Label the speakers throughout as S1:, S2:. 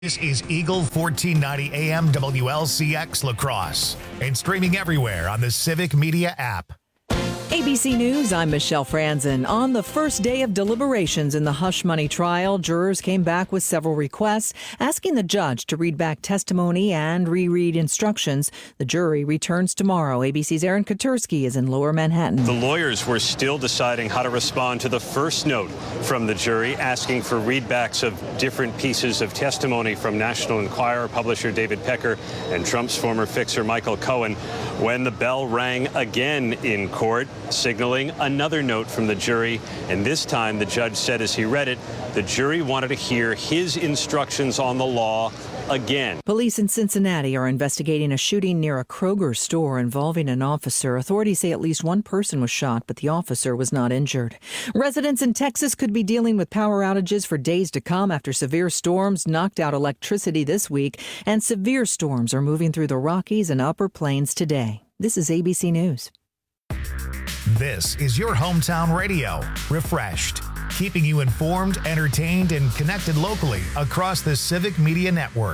S1: This is Eagle 1490 AM WLCX La Crosse and streaming everywhere on the Civic Media app.
S2: ABC News, I'm Michelle Franzen. On the first day of deliberations in the hush money trial, jurors came back with several requests, asking the judge to read back testimony and reread instructions. The jury returns tomorrow. ABC's Aaron Katersky is in Lower Manhattan.
S3: The lawyers were still deciding how to respond to the first note from the jury, asking for readbacks of different pieces of testimony from National Enquirer publisher David Pecker and Trump's former fixer Michael Cohen, when the bell rang again in court, signaling another note from the jury. And this time, the judge said as he read it, the jury wanted to hear his instructions on the law again.
S2: Police in Cincinnati are investigating a shooting near a Kroger store involving an officer. Authorities say at least one person was shot, but the officer was not injured. Residents in Texas could be dealing with power outages for days to come after severe storms knocked out electricity this week, and severe storms are moving through the Rockies and Upper Plains today. This is ABC News.
S1: This is your hometown radio, refreshed, keeping you informed, entertained, and connected locally across the Civic Media Network.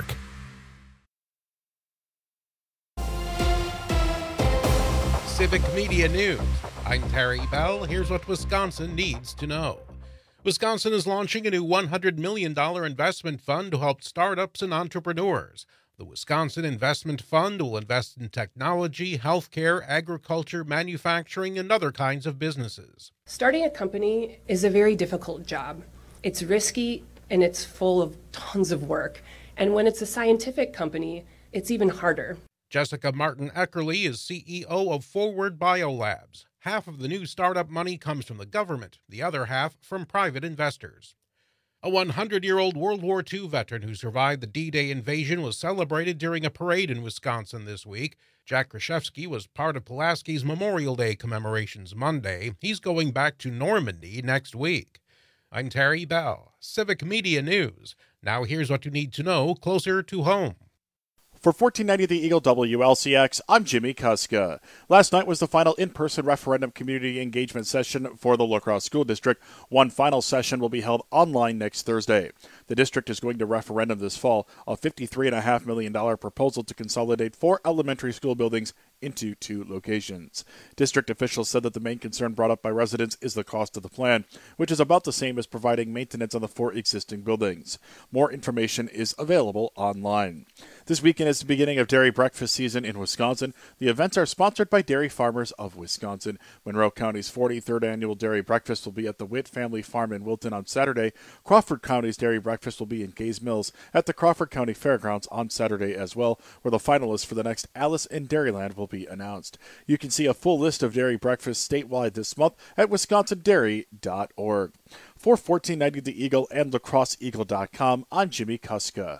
S4: Civic Media News. I'm Terry Bell. Here's what Wisconsin needs to know. Wisconsin is launching a new $100 million investment fund to help startups and entrepreneurs. The Wisconsin Investment Fund will invest in technology, healthcare, agriculture, manufacturing, and other kinds of businesses.
S5: Starting a company is a very difficult job. It's risky and it's full of tons of work. And when it's a scientific company, it's even harder.
S4: Jessica Martin Eckerly is CEO of Forward Biolabs. Half of the new startup money comes from the government, the other half from private investors. A 100-year-old World War II veteran who survived the D-Day invasion was celebrated during a parade in Wisconsin this week. Jack Kraszewski was part of Pulaski's Memorial Day commemorations Monday. He's going back to Normandy next week. I'm Terry Bell, Civic Media News. Now here's what you need to know closer to home.
S6: For 1490 The Eagle WLCX, I'm Jimmy Kuska. Last night was the final in-person referendum community engagement session for the La Crosse School District. One final session will be held online next Thursday. The district is going to referendum this fall a $53.5 million proposal to consolidate 4 elementary school buildings into 2 locations. District officials said that the main concern brought up by residents is the cost of the plan, which is about the same as providing maintenance on the 4 existing buildings. More information is available online. This weekend is the beginning of dairy breakfast season in Wisconsin. The events are sponsored by Dairy Farmers of Wisconsin. Monroe County's 43rd annual dairy breakfast will be at the Witt Family Farm in Wilton on Saturday. Crawford County's dairy breakfast will be in Gaze Mills at the Crawford County Fairgrounds on Saturday as well, where the finalists for the next Alice in Dairyland will be announced. You can see a full list of dairy breakfasts statewide this month at wisconsindairy.org. For 1490 The Eagle and lacrosseeagle.com, I'm Jimmy Kuska.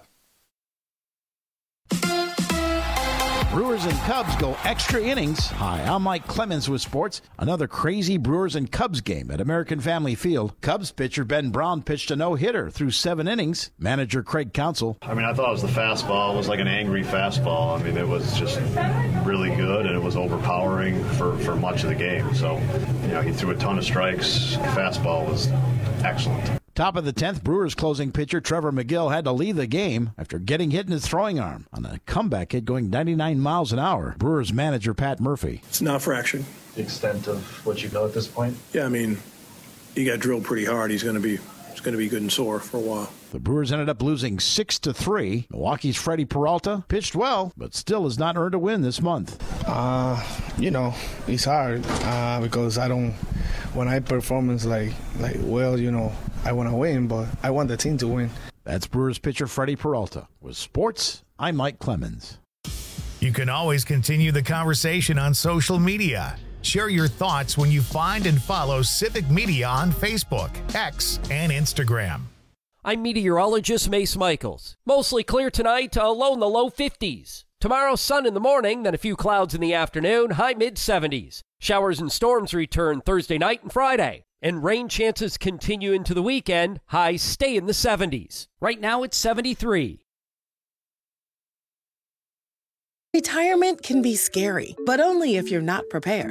S7: Brewers and Cubs go extra innings. Hi, I'm Mike Clemens with sports. Another crazy Brewers and Cubs game at American Family Field. Cubs pitcher Ben Brown pitched a no-hitter through 7 innings. Manager Craig Counsell.
S8: I thought it was the fastball. It was like an angry fastball. It was just really good, and it was overpowering for much of the game. So, he threw a ton of strikes. The fastball was excellent.
S7: Top of the 10th, Brewers closing pitcher Trevor McGill had to leave the game after getting hit in his throwing arm on a comeback hit going 99 miles an hour. Brewers manager Pat Murphy.
S9: It's not fractured.
S10: The extent of what you know at this point?
S9: Yeah, he got drilled pretty hard. He's going to be good and sore for a while.
S7: The Brewers ended up losing 6-3. Milwaukee's Freddie Peralta pitched well, but still has not earned a win this month.
S11: It's hard because when I perform I want to win, but I want the team to win.
S7: That's Brewers pitcher Freddie Peralta. With sports, I'm Mike Clemens.
S1: You can always continue the conversation on social media. Share your thoughts when you find and follow Civic Media on Facebook, X, and Instagram.
S12: I'm meteorologist Mace Michaels. Mostly clear tonight, low in the low 50s. Tomorrow, sun in the morning, then a few clouds in the afternoon, high mid-70s. Showers and storms return Thursday night and Friday. And rain chances continue into the weekend, highs stay in the 70s. Right now it's 73.
S13: Retirement can be scary, but only if you're not prepared.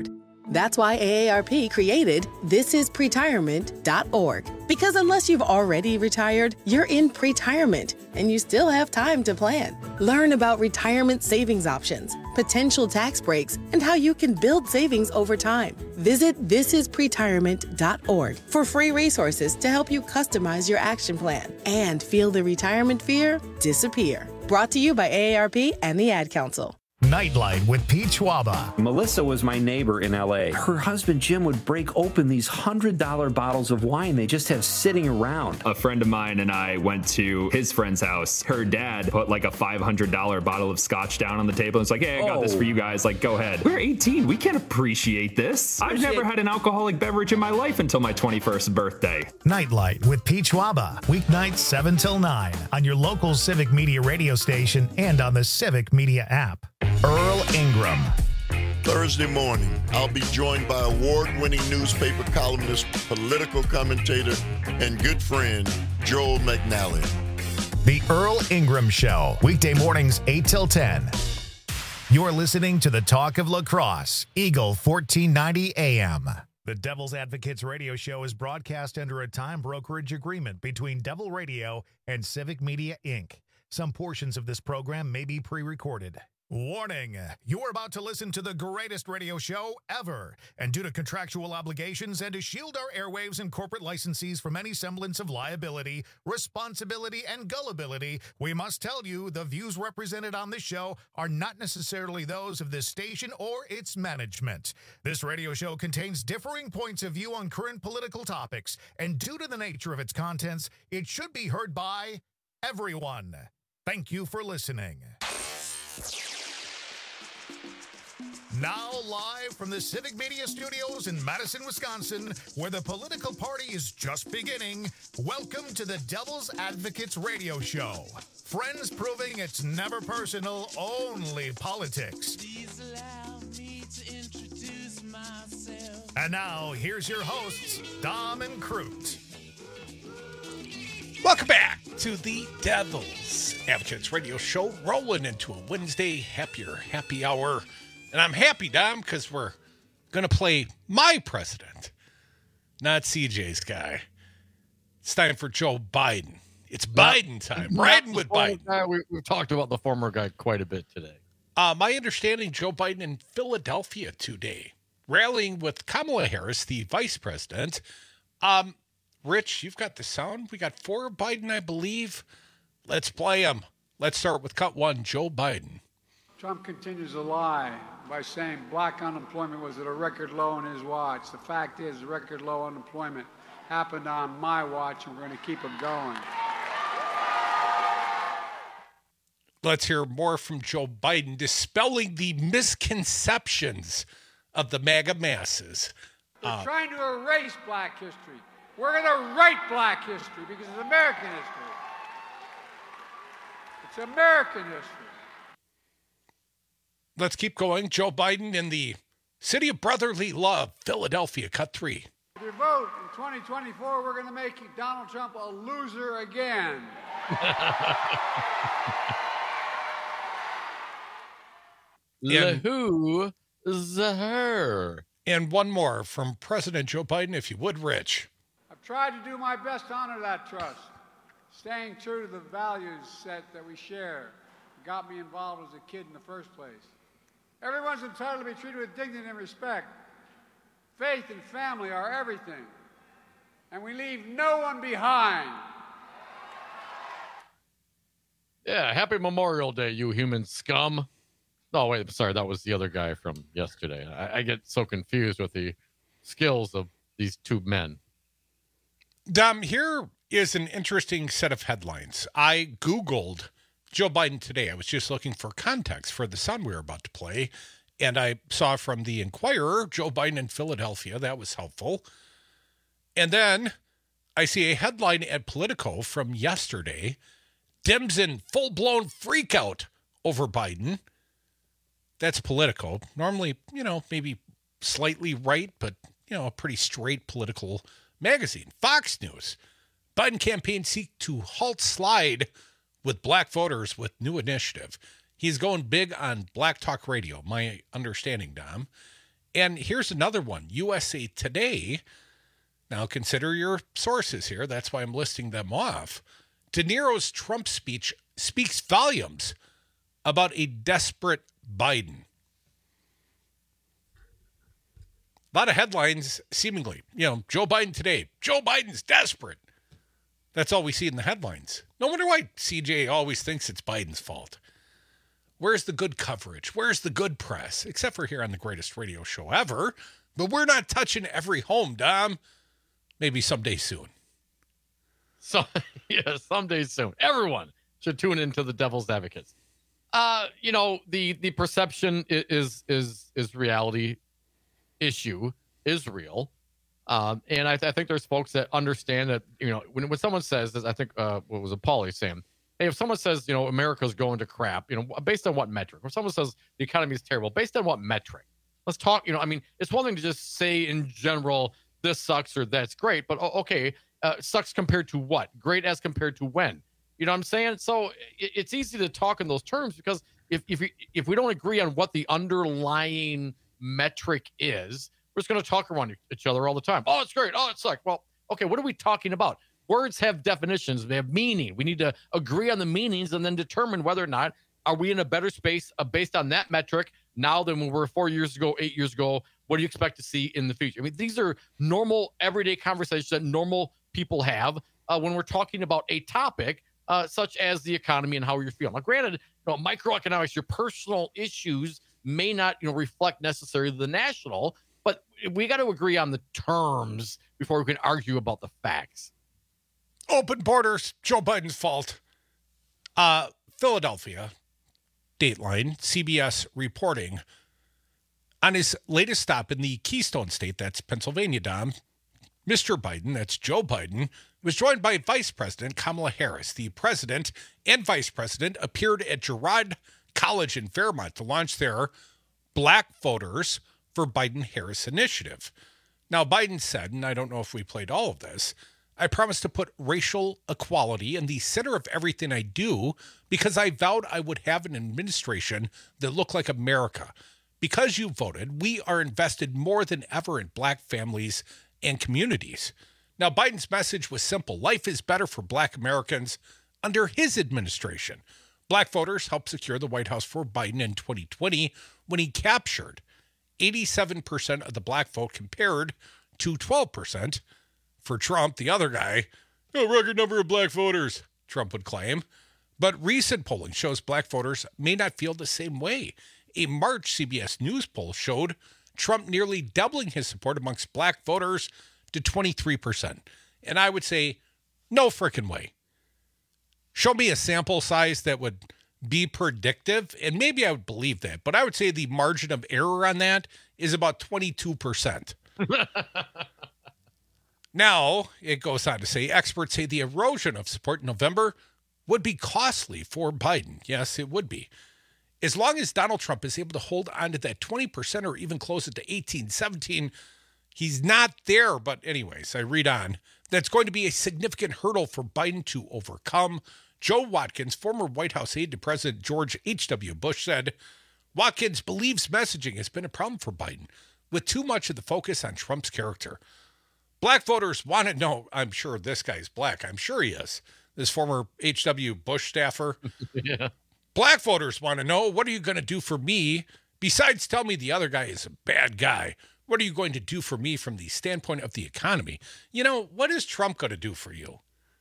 S13: That's why AARP created thisispretirement.org. Because unless you've already retired, you're in pretirement, and you still have time to plan. Learn about retirement savings options, potential tax breaks, and how you can build savings over time. Visit thisispretirement.org for free resources to help you customize your action plan and feel the retirement fear disappear. Brought to you by AARP and the Ad Council.
S1: Nightlight with Pete Schwaba.
S14: Melissa was my neighbor in L.A. Her husband, Jim, would break open these $100 bottles of wine they just have sitting around.
S15: A friend of mine and I went to his friend's house. Her dad put like a $500 bottle of scotch down on the table. It's like, hey, I got this for you guys. Like, go ahead. We're 18. We can't appreciate this. I've never had an alcoholic beverage in my life until my 21st birthday.
S1: Nightlight with Pete Schwaba. Weeknights 7 till 9 on your local Civic Media radio station and on the Civic Media app. Earl Ingram.
S16: Thursday morning, I'll be joined by award-winning newspaper columnist, political commentator, and good friend, Joel McNally.
S1: The Earl Ingram Show, weekday mornings 8 till 10. You're listening to the Talk of Lacrosse, Eagle 1490 AM. The Devil's Advocates radio show is broadcast under a time brokerage agreement between Devil Radio and Civic Media, Inc. Some portions of this program may be pre-recorded. Warning, you're about to listen to the greatest radio show ever, and due to contractual obligations and to shield our airwaves and corporate licensees from any semblance of liability, responsibility, and gullibility, we must tell you the views represented on this show are not necessarily those of this station or its management. This radio show contains differing points of view on current political topics, and due to the nature of its contents, it should be heard by everyone. Thank you for listening. Now live from the Civic Media Studios in Madison, Wisconsin, where the political party is just beginning, welcome to the Devil's Advocates radio show. Friends proving it's never personal, only politics. Please allow me to introduce myself. And now, here's your hosts, Dom and Crute.
S4: Welcome back to the Devil's Advocates radio show, rolling into a Wednesday happy hour. And I'm happy, Dom, because we're going to play my president, not CJ's guy. It's time for Joe Biden. It's Biden time. Riding with Biden.
S17: We've talked about the former guy quite a bit today.
S4: My understanding, Joe Biden in Philadelphia today, rallying with Kamala Harris, the vice president. Rich, you've got the sound. We got for Biden, I believe. Let's play them. Let's start with cut one, Joe Biden.
S18: Trump continues to lie by saying black unemployment was at a record low in his watch. The fact is, record low unemployment happened on my watch, and we're going to keep it going.
S4: Let's hear more from Joe Biden, dispelling the misconceptions of the MAGA masses.
S18: They're trying to erase black history. We're going to write black history because it's American history. It's American history.
S4: Let's keep going. Joe Biden in the city of brotherly love, Philadelphia, cut three.
S18: If you vote in 2024, we're going to make Donald Trump a loser again.
S17: Who is her?
S4: And one more from President Joe Biden, if you would, Rich.
S18: I've tried to do my best to honor that trust, staying true to the values set that we share. It got me involved as a kid in the first place. Everyone's entitled to be treated with dignity and respect. Faith and family are everything, and we leave no one behind.
S17: Yeah, happy Memorial Day, you human scum. Oh, wait, sorry, that was the other guy from yesterday. I get so confused with the skills of these two men.
S4: Dom, here is an interesting set of headlines. I Googled Joe Biden today. I was just looking for context for the sound we were about to play, and I saw from the Inquirer, Joe Biden in Philadelphia. That was helpful. And then I see a headline at Politico from yesterday, Dems in full-blown freakout over Biden. That's Politico. Normally, maybe slightly right, but, a pretty straight political magazine. Fox News. Biden campaign seek to halt slide with black voters with new initiative. He's going big on Black Talk Radio, my understanding, Dom. And here's another one, USA Today. Now consider your sources here. That's why I'm listing them off. De Niro's Trump speech speaks volumes about a desperate Biden. A lot of headlines, seemingly. Joe Biden today. Joe Biden's desperate. That's all we see in the headlines. No wonder why CJ always thinks it's Biden's fault. Where's the good coverage? Where's the good press? Except for here on the greatest radio show ever. But we're not touching every home, Dom. Maybe someday soon.
S17: So, yeah, someday soon. Everyone should tune into the Devil's Advocates. The perception is reality. Issue is real. And I think there's folks that understand that, when someone says this, I think, what was it, Paulie saying? Hey, if someone says, America's going to crap, based on what metric? If someone says the economy is terrible, based on what metric? Let's talk, it's one thing to just say in general, this sucks or that's great, but okay, sucks compared to what? Great as compared to when? You know what I'm saying? So it's easy to talk in those terms because if we don't agree on what the underlying metric is, we're just going to talk around each other all the time. Oh, it's great. Oh, it sucks. Well, okay, what are we talking about? Words have definitions. They have meaning. We need to agree on the meanings and then determine whether or not are we in a better space based on that metric now than when we were 4 years ago, 8 years ago. What do you expect to see in the future? These are normal, everyday conversations that normal people have when we're talking about a topic such as the economy and how you're feeling. Now, granted, microeconomics, your personal issues may not reflect necessarily the national, but we got to agree on the terms before we can argue about the facts.
S4: Open borders, Joe Biden's fault. Philadelphia, Dateline, CBS reporting on his latest stop in the Keystone State, that's Pennsylvania, Dom. Mr. Biden, that's Joe Biden, was joined by Vice President Kamala Harris. The president and vice president appeared at Girard College in Fairmont to launch their Black Voters for Biden-Harris initiative. Now, Biden said, and I don't know if we played all of this, I promised to put racial equality in the center of everything I do because I vowed I would have an administration that looked like America. Because you voted, we are invested more than ever in Black families and communities. Now, Biden's message was simple. Life is better for Black Americans under his administration. Black voters helped secure the White House for Biden in 2020 when he captured 87% of the Black vote compared to 12% for Trump, the other guy. A record number of Black voters, Trump would claim. But recent polling shows Black voters may not feel the same way. A March CBS News poll showed Trump nearly doubling his support amongst Black voters to 23%. And I would say, no frickin' way. Show me a sample size that would be predictive, and maybe I would believe that. But I would say the margin of error on that is about 22%. Now, it goes on to say, experts say the erosion of support in November would be costly for Biden. Yes, it would be. As long as Donald Trump is able to hold on to that 20% or even close it to 18, 17, he's not there. But anyways, I read on. That's going to be a significant hurdle for Biden to overcome. Joe Watkins, former White House aide to President George H.W. Bush, said, Watkins believes messaging has been a problem for Biden, with too much of the focus on Trump's character. Black voters want to know, I'm sure this guy's black. I'm sure he is. This former H.W. Bush staffer.
S17: Yeah.
S4: Black voters want to know, what are you going to do for me? Besides tell me the other guy is a bad guy, what are you going to do for me from the standpoint of the economy? What is Trump going to do for you?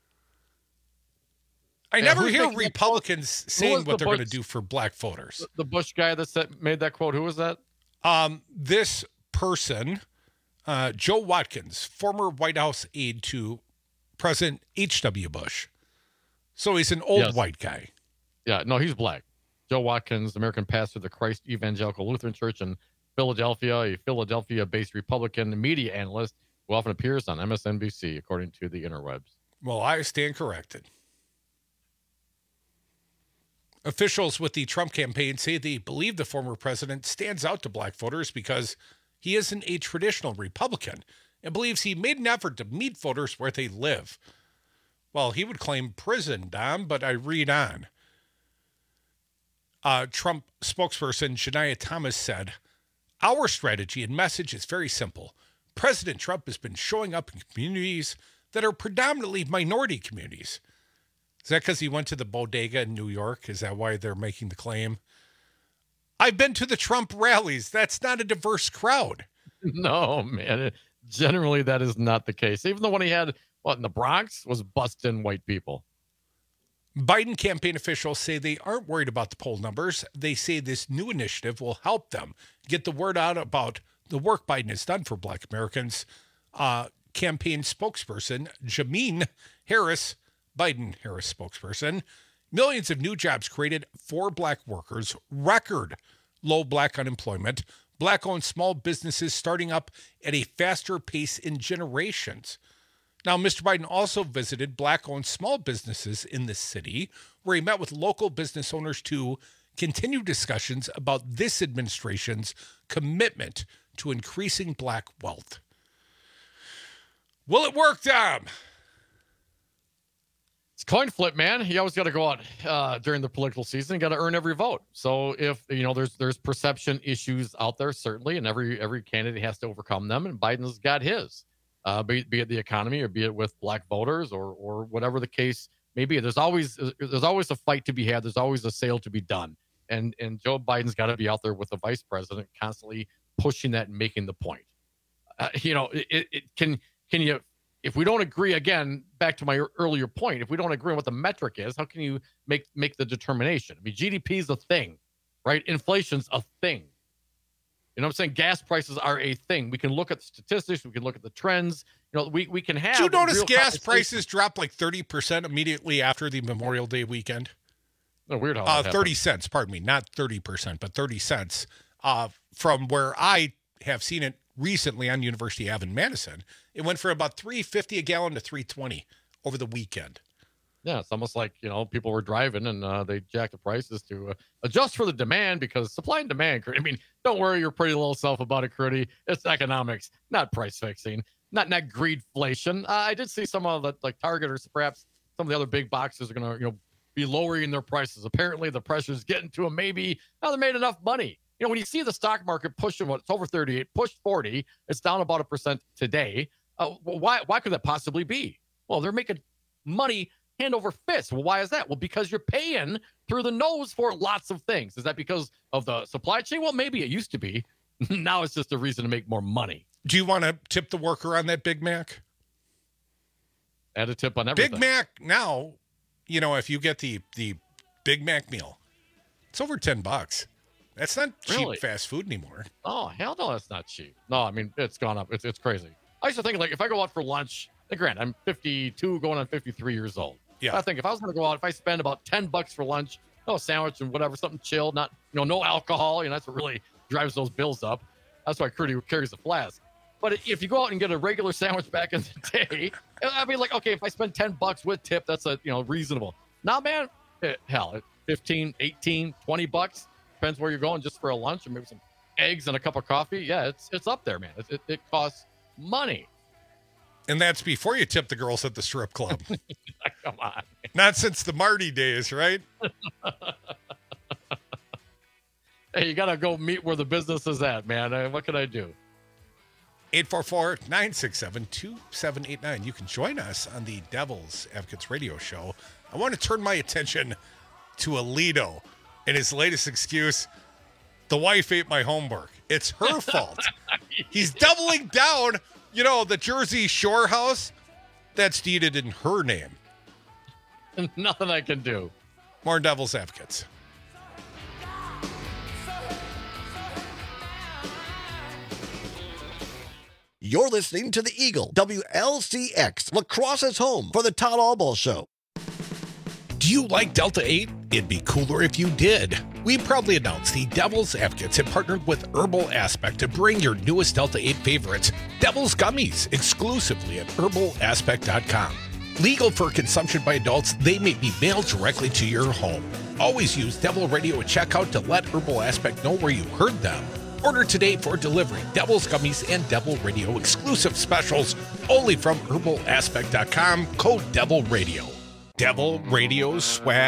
S4: I never hear Republicans saying what they're going to do for Black voters.
S17: The Bush guy that made that quote, who was that?
S4: This person, Joe Watkins, former White House aide to President H.W. Bush. So he's an old white guy.
S17: Yeah, no, he's black. Joe Watkins, American pastor of the Christ Evangelical Lutheran Church in Philadelphia, a Philadelphia-based Republican media analyst who often appears on MSNBC, according to the interwebs.
S4: Well, I stand corrected. Officials with the Trump campaign say they believe the former president stands out to Black voters because he isn't a traditional Republican and believes he made an effort to meet voters where they live. Well, he would claim prison, Dom, but I read on. Trump spokesperson Shania Thomas said, Our strategy and message is very simple. President Trump has been showing up in communities that are predominantly minority communities. Is that because he went to the bodega in New York? Is that why they're making the claim? I've been to the Trump rallies. That's not a diverse crowd.
S17: No, man. Generally, that is not the case. Even the one he had, in the Bronx, was busting white people.
S4: Biden campaign officials say they aren't worried about the poll numbers. They say this new initiative will help them get the word out about the work Biden has done for Black Americans. Campaign spokesperson Jameen Harris, Biden-Harris spokesperson, millions of new jobs created for Black workers, record low Black unemployment, Black-owned small businesses starting up at a faster pace in generations. Now, Mr. Biden also visited Black-owned small businesses in the city, where he met with local business owners to continue discussions about this administration's commitment to increasing Black wealth. Will it work, Dom?
S17: It's coin flip, man. You always got to go out during the political season. You got to earn every vote. So if there's perception issues out there, certainly, and every candidate has to overcome them. And Biden's got his, be it the economy or be it with Black voters or whatever the case may be. There's always a fight to be had. There's always a sale to be done. And Joe Biden's got to be out there with the vice president, constantly pushing that and making the point. Can you, if we don't agree, again, back to my earlier point, if we don't agree on what the metric is, how can you make the determination? I mean, GDP is a thing, right? Inflation's a thing. You know what I'm saying? Gas prices are a thing. We can look at the statistics. We can look at the trends. We can have.
S4: Did you notice gas prices dropped like 30% immediately after the Memorial Day weekend?
S17: Oh, weird how
S4: 30 cents, pardon me, not 30%, but 30 cents from where I have seen it recently on University Ave in Madison. It went from about $3.50 a gallon to $3.20 over the weekend.
S17: Yeah, it's almost like, people were driving and they jacked the prices to adjust for the demand, because supply and demand. I mean, don't worry your pretty little self about it, Crudy. It's economics, not price fixing, not greedflation. I did see some of the Target or perhaps some of the other big boxes are going to be lowering their prices. Apparently the pressure's getting to them. Maybe now they made enough money. When you see the stock market pushing it's over 38, pushed 40, it's down about 1% today. Why could that possibly be? Well, they're making money hand over fist. Well, why is that? Well, because you're paying through the nose for lots of things. Is that because of the supply chain? Well, maybe it used to be. Now it's just a reason to make more money.
S4: Do you want to tip the worker on that Big Mac?
S17: Add a tip on everything.
S4: Big Mac now, if you get the Big Mac meal, it's over $10. That's not cheap fast food anymore.
S17: Oh, hell no, that's not cheap. No, I mean, it's gone up. It's crazy. I used to think, if I go out for lunch, granted, I'm 52, going on 53 years old.
S4: Yeah.
S17: I think if I was going to go out, if I spend about $10 for lunch, a sandwich and whatever, something chilled, not, no alcohol, that's what really drives those bills up. That's why Crudy carries a flask. But if you go out and get a regular sandwich back in the day, I'd be like, okay, if I spend $10 with tip, that's reasonable. Now, man, hell, 15, 18, $20. Depends where you're going, just for a lunch and maybe some eggs and a cup of coffee. Yeah, it's up there, man. It costs money.
S4: And that's before you tip the girls at the strip club.
S17: Come on.
S4: Not since the Marty days, right?
S17: Hey, you got to go meet where the business is at, man. What can I do?
S4: 844-967-2789. You can join us on the Devil's Advocates radio show. I want to turn my attention to Alito and his latest excuse, the wife ate my homework. It's her fault. He's doubling down. The Jersey Shore house, that's deeded in her name.
S17: Nothing I can do.
S4: More Devil's Advocates.
S19: You're listening to the Eagle, WLCX, La Crosse's home for the Todd Albaugh Show.
S4: Do you like Delta 8? It'd be cooler if you did. We proudly announce the Devil's Advocates have partnered with Herbal Aspect to bring your newest Delta 8 favorites, Devil's Gummies, exclusively at herbalaspect.com. Legal for consumption by adults, they may be mailed directly to your home. Always use Devil Radio at checkout to let Herbal Aspect know where you heard them. Order today for delivery. Devil's Gummies and Devil Radio exclusive specials only from herbalaspect.com, code Devil Radio.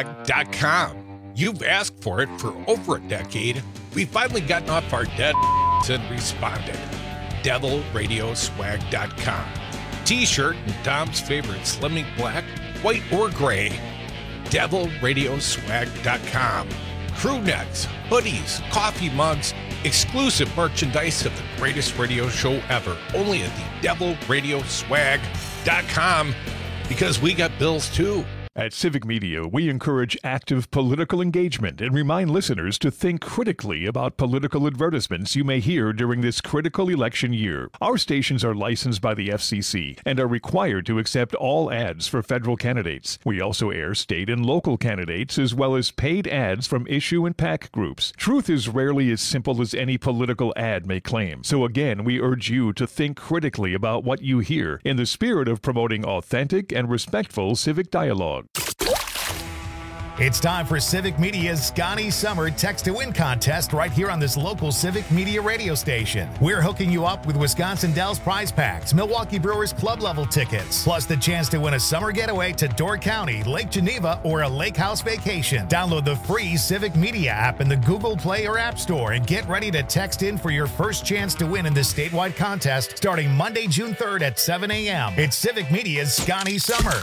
S4: DevilRadioswag.com. You've asked for it for over a decade. We've finally gotten off our dead and responded. DevilRadioswag.com. T-shirt in Dom's favorite Slimming Black, white or gray. DevilRadioswag.com. Crew necks, hoodies, coffee mugs, exclusive merchandise of the greatest radio show ever. Only at the DevilRadioswag.com, because we got bills too.
S20: At Civic Media, we encourage active political engagement and remind listeners to think critically about political advertisements you may hear during this critical election year. Our stations are licensed by the FCC and are required to accept all ads for federal candidates. We also air state and local candidates as well as paid ads from issue and PAC groups. Truth is rarely as simple as any political ad may claim. So again, we urge you to think critically about what you hear in the spirit of promoting authentic and respectful civic dialogue.
S1: It's time for Civic Media's Scotty Summer Text to Win contest right here on this local Civic Media radio station. We're hooking you up with Wisconsin Dells prize packs, Milwaukee Brewers club level tickets, plus the chance to win a summer getaway to Door County, Lake Geneva, or a lake house vacation. Download the free Civic Media app in the Google Play or App Store and get ready to text in for your first chance to win in this statewide contest starting Monday, June 3rd at 7 a.m. It's Civic Media's Scotty Summer.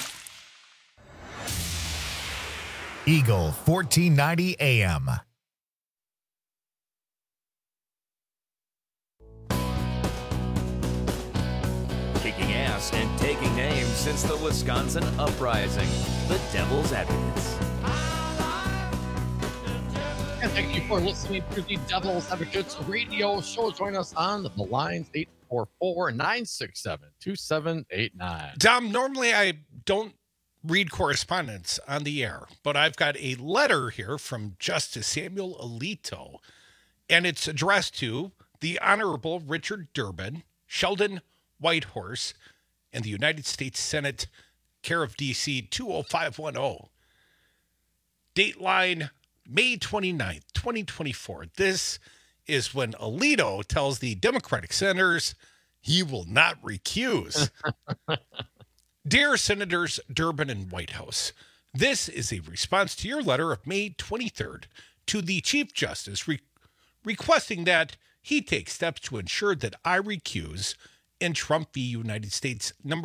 S1: Eagle 1490 AM.
S21: Kicking ass and taking names since the Wisconsin Uprising. The Devil's Advocates.
S17: And thank you for listening to the Devil's Advocates radio show. Join us on the lines 844-967-2789.
S4: Dom, normally I don't read correspondence on the air, but I've got a letter here from Justice Samuel Alito, and it's addressed to the Honorable Richard Durbin, Sheldon Whitehorse, and the United States Senate, care of D.C. 20510. Dateline May 29th, 2024. This is when Alito tells the Democratic senators he will not recuse. Dear Senators Durbin and Whitehouse, this is a response to your letter of May 23rd to the Chief Justice requesting that he take steps to ensure that I recuse in Trump v. United States number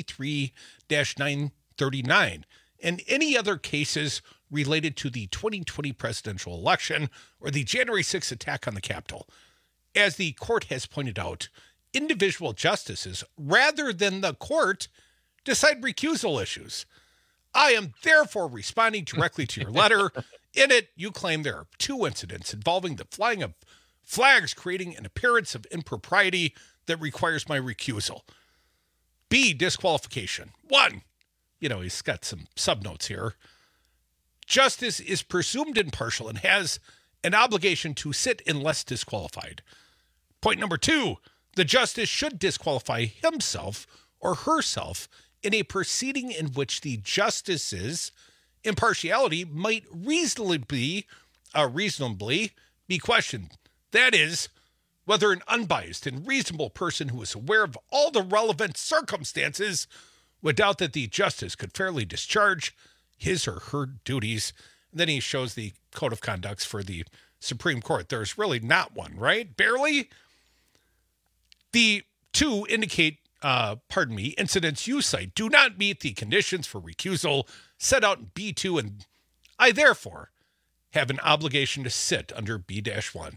S4: 23-939 and any other cases related to the 2020 presidential election or the January 6th attack on the Capitol. As the court has pointed out, individual justices, rather than the court, decide recusal issues. I am therefore responding directly to your letter. In it, you claim there are two incidents involving the flying of flags creating an appearance of impropriety that requires my recusal. B, disqualification. 1, he's got some subnotes here. Justice is presumed impartial and has an obligation to sit unless disqualified. Point number 2, the justice should disqualify himself or herself in a proceeding in which the justice's impartiality might reasonably be questioned. That is, whether an unbiased and reasonable person who is aware of all the relevant circumstances would doubt that the justice could fairly discharge his or her duties. And then he shows the code of conducts for the Supreme Court. There's really not one, right? Barely. The 2 indicate incidents you cite do not meet the conditions for recusal set out in B2, and I therefore have an obligation to sit under B-1.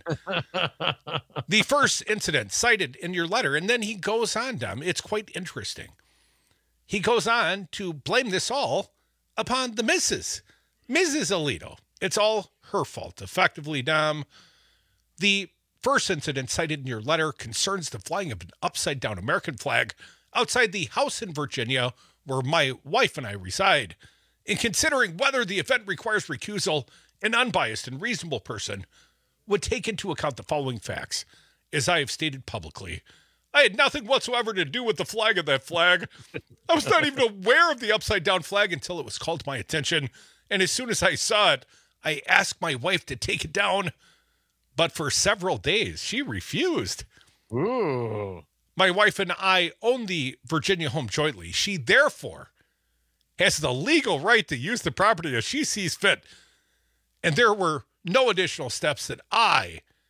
S4: The first incident cited in your letter, and then he goes on, Dom, it's quite interesting. He goes on to blame this all upon the Mrs. Alito. It's all her fault, effectively, Dom. The first incident cited in your letter concerns the flying of an upside-down American flag outside the house in Virginia where my wife and I reside. In considering whether the event requires recusal, an unbiased and reasonable person would take into account the following facts. As I have stated publicly, I had nothing whatsoever to do with the flag of that flag. I was not even aware of the upside-down flag until it was called to my attention, and as soon as I saw it, I asked my wife to take it down. But for several days, she refused.
S17: Ooh.
S4: My wife and I own the Virginia home jointly. She, therefore, has the legal right to use the property as she sees fit. And there were no additional steps that I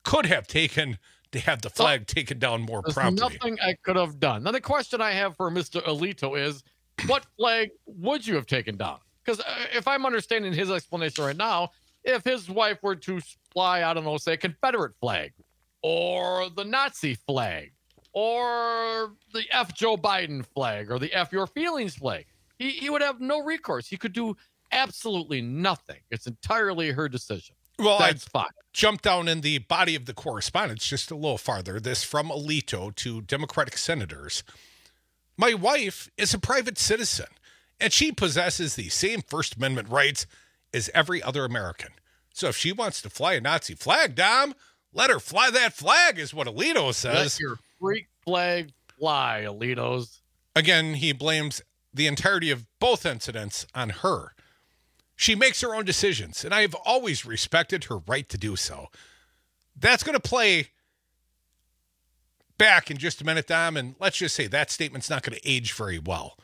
S4: could have taken to have the flag taken down more promptly.
S17: Nothing I could have done. Now, the question I have for Mr. Alito is, what flag would you have taken down? Because if I'm understanding his explanation right now, if his wife were to fly, I don't know, say a Confederate flag or the Nazi flag or the F Joe Biden flag or the F Your Feelings flag, he would have no recourse. He could do absolutely nothing. It's entirely her decision.
S4: Well,
S17: that's fine.
S4: Jump down in the body of the correspondence just a little farther. This from Alito to Democratic senators. My wife is a private citizen, and she possesses the same First Amendment rights as every other American. So if she wants to fly a Nazi flag, Dom, let her fly that flag, is what Alito says.
S17: Let your freak flag fly, Alitos.
S4: Again, he blames the entirety of both incidents on her. She makes her own decisions, and I have always respected her right to do so. That's going to play back in just a minute, Dom, and let's just say that statement's not going to age very well.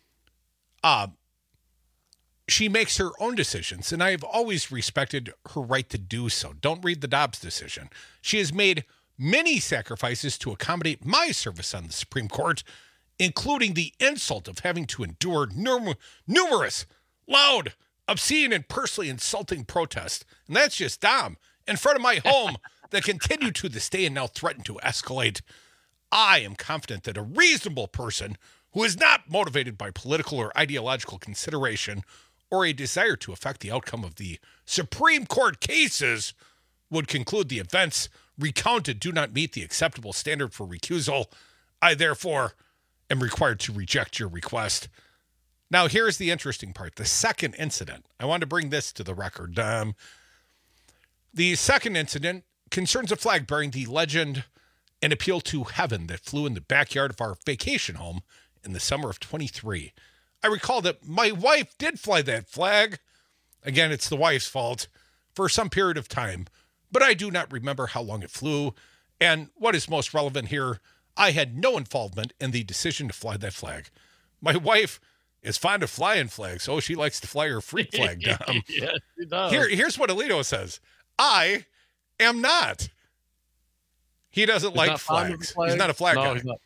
S4: She makes her own decisions, and I have always respected her right to do so. Don't read the Dobbs decision. She has made many sacrifices to accommodate my service on the Supreme Court, including the insult of having to endure numerous, loud, obscene, and personally insulting protests. And that's just Dom in front of my home that continue to this day and now threaten to escalate. I am confident that a reasonable person who is not motivated by political or ideological consideration or a desire to affect the outcome of the Supreme Court cases would conclude the events recounted do not meet the acceptable standard for recusal. I therefore am required to reject your request. Now, here's the interesting part. The second incident. I want to bring this to the record. The second incident concerns a flag bearing the legend "An Appeal to Heaven" that flew in the backyard of our vacation home in the summer of 23. I recall that my wife did fly that flag. Again, it's the wife's fault for some period of time, but I do not remember how long it flew. And what is most relevant here, I had no involvement in the decision to fly that flag. My wife is fond of flying flags. Oh, she likes to fly her freak flag down.
S17: Yes, she does.
S4: Here's what Alito says. I am not. He doesn't like flags. He's not a flag guy.
S17: He's not.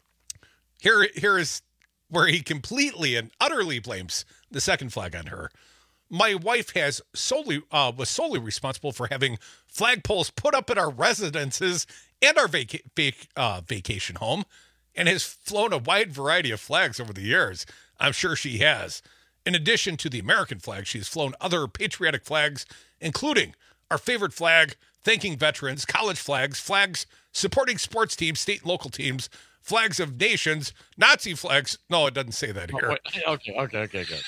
S4: Here is where he completely and utterly blames the second flag on her. My wife was solely responsible for having flagpoles put up at our residences and our vacation home, and has flown a wide variety of flags over the years. I'm sure she has. In addition to the American flag, she's flown other patriotic flags, including our favorite flag, thanking veterans, college flags, flags supporting sports teams, state and local teams, flags of nations, Nazi flags. No, it doesn't say that here.
S17: Okay, good.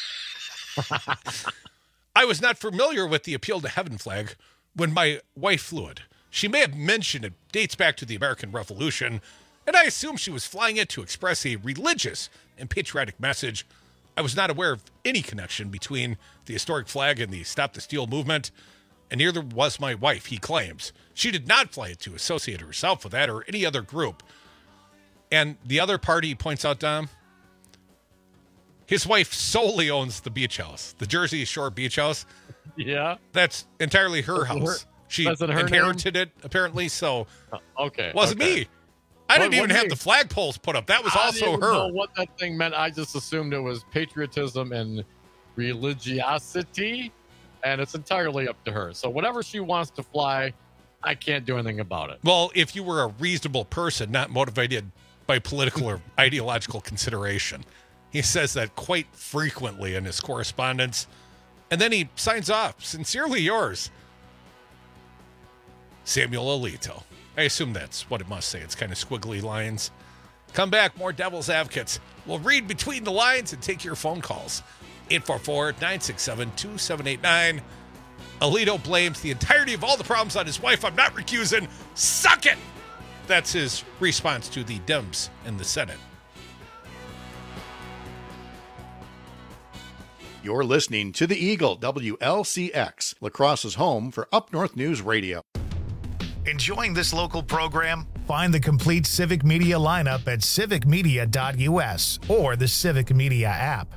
S4: I was not familiar with the Appeal to Heaven flag when my wife flew it. She may have mentioned it dates back to the American Revolution, and I assume she was flying it to express a religious and patriotic message. I was not aware of any connection between the historic flag and the Stop the Steal movement, and neither was my wife, he claims. She did not fly it to associate herself with that or any other group. And the other party, he points out, Dom, his wife solely owns the beach house, the Jersey Shore beach house.
S17: Yeah.
S4: That's entirely her house. She inherited it, apparently, so
S17: it
S4: wasn't me. I didn't even have the flagpoles put up. That was also her.
S17: I didn't know what that thing meant. I just assumed it was patriotism and religiosity, and it's entirely up to her. So whatever she wants to fly, I can't do anything about it.
S4: Well, if you were a reasonable person, not motivated by political or ideological consideration. He says that quite frequently in his correspondence. And then he signs off, "Sincerely yours, Samuel Alito." I assume that's what it must say. It's kind of squiggly lines. Come back, more Devil's Advocates. We'll read between the lines and take your phone calls. 844-967-2789. Alito blames the entirety of all the problems on his wife. I'm not recusing. Suck it! That's his response to the Dems in the Senate.
S6: You're listening to the Eagle, WLCX, La Crosse's home for Up North News Radio.
S1: Enjoying this local program? Find the complete Civic Media lineup at civicmedia.us or the Civic Media app.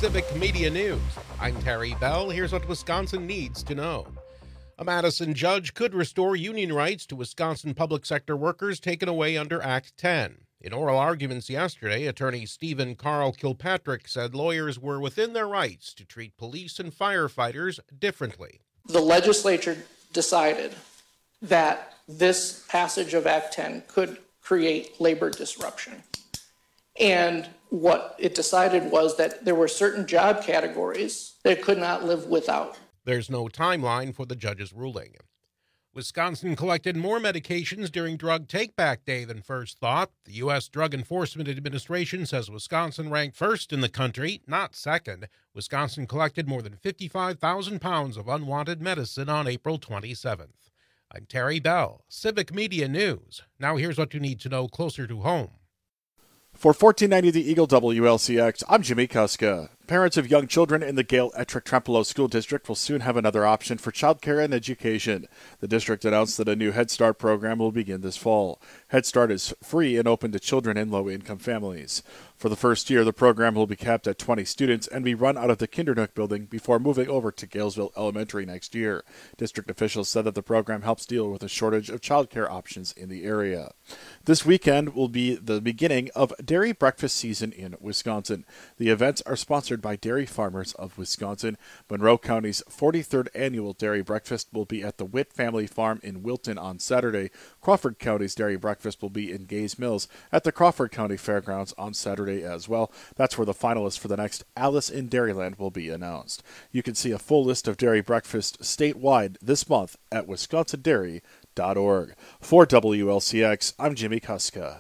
S4: Civic Media News. I'm Terry Bell. Here's what Wisconsin needs to know. A Madison judge could restore union rights to Wisconsin public sector workers taken away under Act 10. In oral arguments yesterday, attorney Stephen Carl Kilpatrick said lawyers were within their rights to treat police and firefighters differently.
S3: The legislature decided that this passage of Act 10 could create labor disruption. And what it decided was that there were certain job categories that it could not live without.
S4: There's no timeline for the judge's ruling. Wisconsin collected more medications during Drug Take-Back Day than first thought. The U.S. Drug Enforcement Administration says Wisconsin ranked first in the country, not second. Wisconsin collected more than 55,000 pounds of unwanted medicine on April 27th. I'm Terry Bell, Civic Media News. Now here's what you need to know closer to home.
S6: For 1490 The Eagle WLCX, I'm Jimmy Kuska. Parents of young children in the Gale Ettrick Trempealeau School District will soon have another option for childcare and education. The district announced that a new Head Start program will begin this fall. Head Start is free and open to children in low-income families. For the first year, the program will be capped at 20 students and be run out of the Kindernook building before moving over to Galesville Elementary next year. District officials said that the program helps deal with a shortage of childcare options in the area. This weekend will be the beginning of dairy breakfast season in Wisconsin. The events are sponsored by Dairy Farmers of Wisconsin. Monroe County's 43rd annual dairy breakfast will be at the Witt Family Farm in Wilton on Saturday. Crawford County's dairy breakfast will be in Gaze Mills at the Crawford County Fairgrounds on Saturday as well. That's where the finalists for the next Alice in Dairyland will be announced. You can see a full list of dairy breakfast statewide this month at wisconsindairy.org. For WLCX, I'm Jimmy Kuska.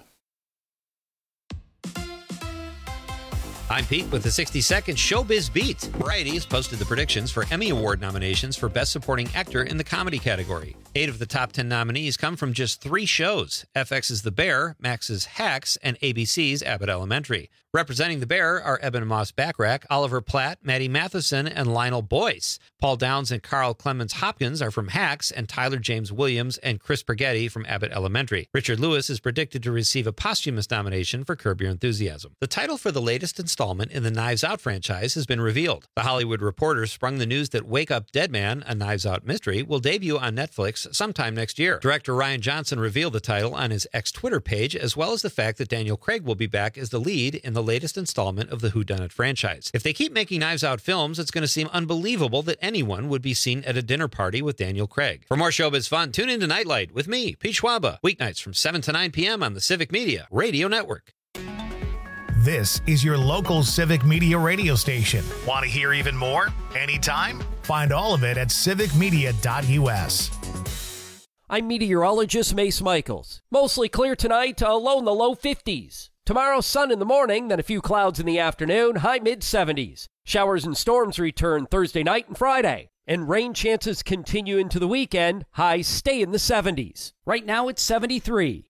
S22: I'm Pete with the 60-second Showbiz Beat. Variety has posted the predictions for Emmy Award nominations for Best Supporting Actor in the comedy category. 8 of the top 10 nominees come from just 3 shows: FX's The Bear, Max's Hacks, and ABC's Abbott Elementary. Representing The Bear are Eben Moss-Backrack, Oliver Platt, Maddie Matheson, and Lionel Boyce. Paul Downs and Carl Clemens Hopkins are from Hacks, and Tyler James Williams and Chris Spaghetti from Abbott Elementary. Richard Lewis is predicted to receive a posthumous nomination for Curb Your Enthusiasm. The title for the latest installment in the Knives Out franchise has been revealed. The Hollywood Reporter sprung the news that Wake Up Dead Man, a Knives Out mystery, will debut on Netflix sometime next year. Director Rian Johnson revealed the title on his ex-Twitter page, as well as the fact that Daniel Craig will be back as the lead in the latest installment of the Whodunit franchise. If they keep making Knives Out films, it's going to seem unbelievable that anyone would be seen at a dinner party with Daniel Craig. For more showbiz fun, tune into Nightlight with me, Pete Schwaba, weeknights from 7 to 9 p.m. on the Civic Media Radio Network.
S1: This is your local Civic Media radio station. Want to hear even more? Anytime? Find all of it at civicmedia.us.
S12: I'm meteorologist Mace Michaels. Mostly clear tonight, low in the low 50s. Tomorrow, sun in the morning, then a few clouds in the afternoon, high mid-70s. Showers and storms return Thursday night and Friday. And rain chances continue into the weekend, highs stay in the 70s. Right now, it's 73.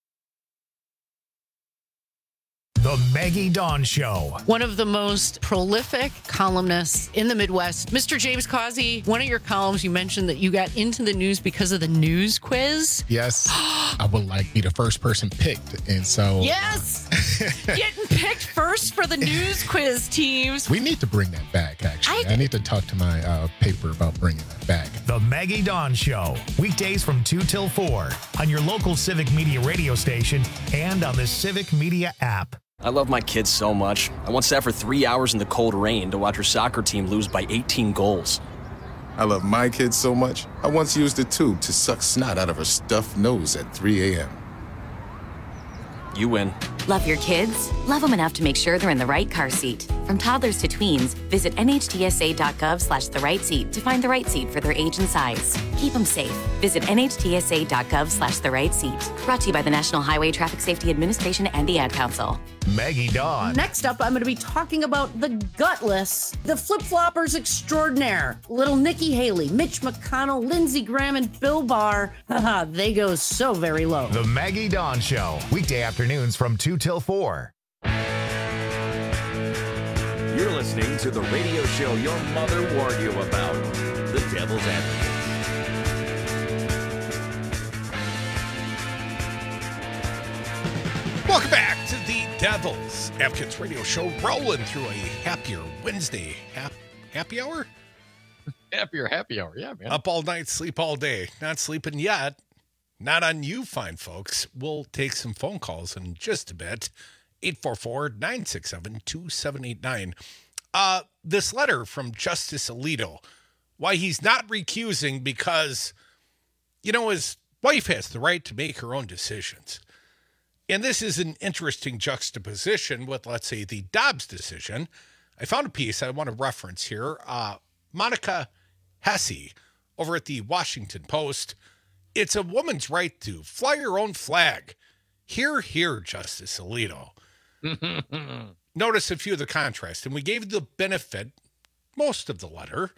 S1: The Maggie Dawn Show.
S23: One of the most prolific columnists in the Midwest. Mr. James Causey, one of your columns, you mentioned that you got into the news because of the news quiz.
S24: Yes. I would like to be the first person picked. And so...
S23: Yes! Getting picked first for the news quiz teams.
S24: We need to bring that back, actually. I need to talk to my paper about bringing that back.
S1: The Maggie Dawn Show. Weekdays from 2 till 4 on your local Civic Media radio station and on the Civic Media app.
S25: I love my kids so much. I once sat for 3 hours in the cold rain to watch her soccer team lose by 18 goals.
S26: I love my kids so much, I once used a tube to suck snot out of her stuffed nose at 3 a.m.
S25: You win.
S27: Love your kids? Love them enough to make sure they're in the right car seat. From toddlers to tweens, visit nhtsa.gov/therightseat to find the right seat for their age and size. Keep them safe. Visit nhtsa.gov/therightseat. Brought to you by the National Highway Traffic Safety Administration and the Ad Council.
S1: Maggie Dawn.
S23: Next up, I'm going to be talking about the gutless, the flip-floppers extraordinaire. Little Nikki Haley, Mitch McConnell, Lindsey Graham, and Bill Barr. Haha, they go so very low.
S1: The Maggie Dawn Show. Weekday afternoons from 2 till 4.
S21: You're listening to the radio show your mother warned you about, The Devil's Advocate.
S4: Welcome back to the Devils Advocates Radio Show rolling through a happier Wednesday. Happy hour?
S17: Happier happy hour. Yeah, man.
S4: Up all night, sleep all day. Not sleeping yet. Not on you, fine folks. We'll take some phone calls in just a bit. 844-967-2789. This letter from Justice Alito, why he's not recusing because, his wife has the right to make her own decisions. And this is an interesting juxtaposition with, let's say, the Dobbs decision. I found a piece I want to reference here. Monica Hesse over at the Washington Post. It's a woman's right to fly her own flag. Hear, hear, Justice Alito. Notice a few of the contrasts. And we gave the benefit, most of the letter.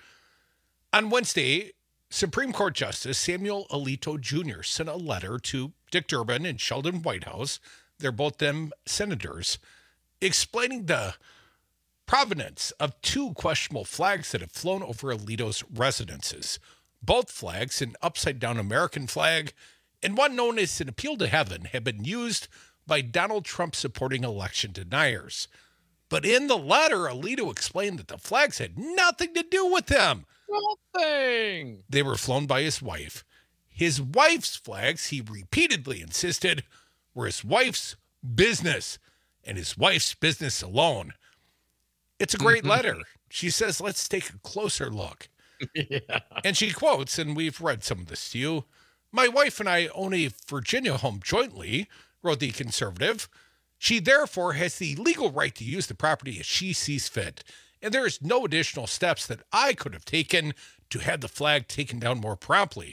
S4: On Wednesday, Supreme Court Justice Samuel Alito Jr. sent a letter to Dick Durbin and Sheldon Whitehouse, they're both them senators, explaining the provenance of two questionable flags that have flown over Alito's residences. Both flags, an upside-down American flag and one known as an appeal to heaven, have been used by Donald Trump-supporting election deniers. But in the letter, Alito explained that the flags had nothing to do with him.
S17: Nothing.
S4: They were flown by his wife. His wife's flags, he repeatedly insisted, were his wife's business and his wife's business alone. It's a great letter. She says, let's take a closer look.
S17: Yeah.
S4: And she quotes, and we've read some of this to you, "My wife and I own a Virginia home jointly," wrote the conservative. "She therefore has the legal right to use the property as she sees fit. And there is no additional steps that I could have taken to have the flag taken down more promptly."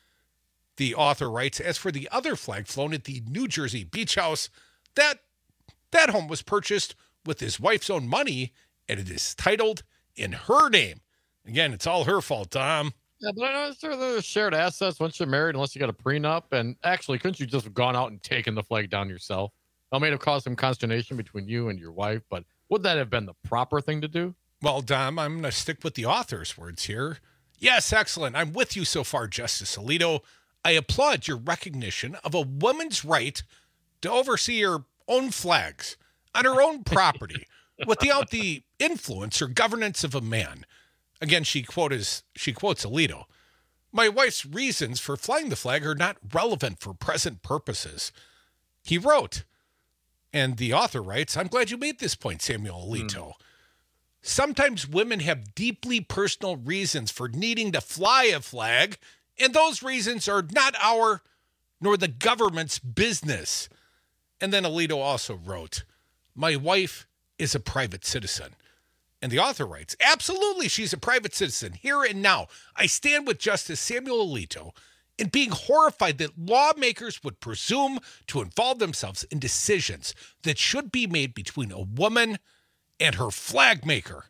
S4: The author writes, as for the other flag flown at the New Jersey beach house, that home was purchased with his wife's own money, and it is titled in her name. Again, it's all her fault, Tom.
S17: Yeah, but I know there's shared assets once you're married, unless you got a prenup. And actually, couldn't you just have gone out and taken the flag down yourself? That may have caused some consternation between you and your wife, but would that have been the proper thing to do?
S4: Well, Dom, I'm going to stick with the author's words here. Yes, excellent. I'm with you so far, Justice Alito. I applaud your recognition of a woman's right to oversee her own flags on her own property without the influence or governance of a man. Again, she quotes Alito. "My wife's reasons for flying the flag are not relevant for present purposes," he wrote. And the author writes, "I'm glad you made this point, Samuel Alito. Sometimes women have deeply personal reasons for needing to fly a flag, and those reasons are not our nor the government's business." And then Alito also wrote, "My wife is a private citizen." And the author writes, "Absolutely, she's a private citizen. Here and now, I stand with Justice Samuel Alito in being horrified that lawmakers would presume to involve themselves in decisions that should be made between a woman and her flag maker."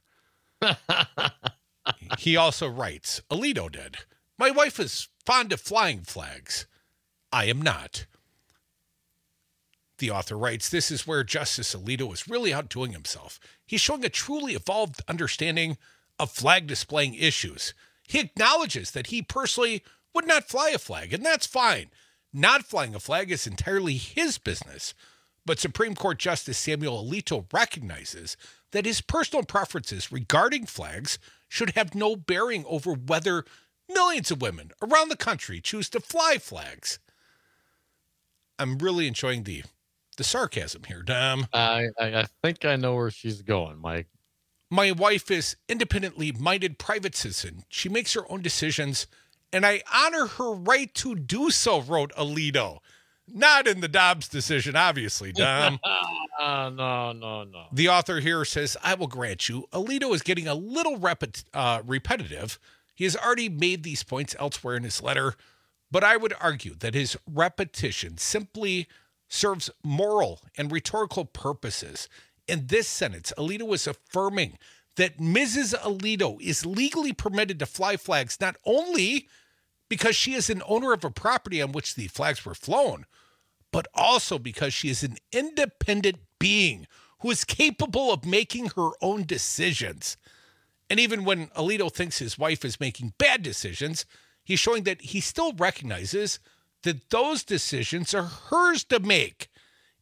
S4: He also writes, Alito did, "My wife is fond of flying flags. I am not." The author writes, "This is where Justice Alito is really outdoing himself. He's showing a truly evolved understanding of flag displaying issues. He acknowledges that he personally would not fly a flag, and that's fine. Not flying a flag is entirely his business. But Supreme Court Justice Samuel Alito recognizes that his personal preferences regarding flags should have no bearing over whether millions of women around the country choose to fly flags." I'm really enjoying the sarcasm here, Dom.
S17: I think I know where she's going, Mike.
S4: "My wife is independently minded private citizen. She makes her own decisions, and I honor her right to do so," wrote Alito. Not in the Dobbs decision, obviously, Dom.
S17: No.
S4: The author here says, "I will grant you, Alito is getting a little repetitive. He has already made these points elsewhere in his letter, but I would argue that his repetition simply serves moral and rhetorical purposes. In this sentence, Alito is affirming that Mrs. Alito is legally permitted to fly flags not only because she is an owner of a property on which the flags were flown, but also because she is an independent being who is capable of making her own decisions. And even when Alito thinks his wife is making bad decisions, he's showing that he still recognizes that those decisions are hers to make,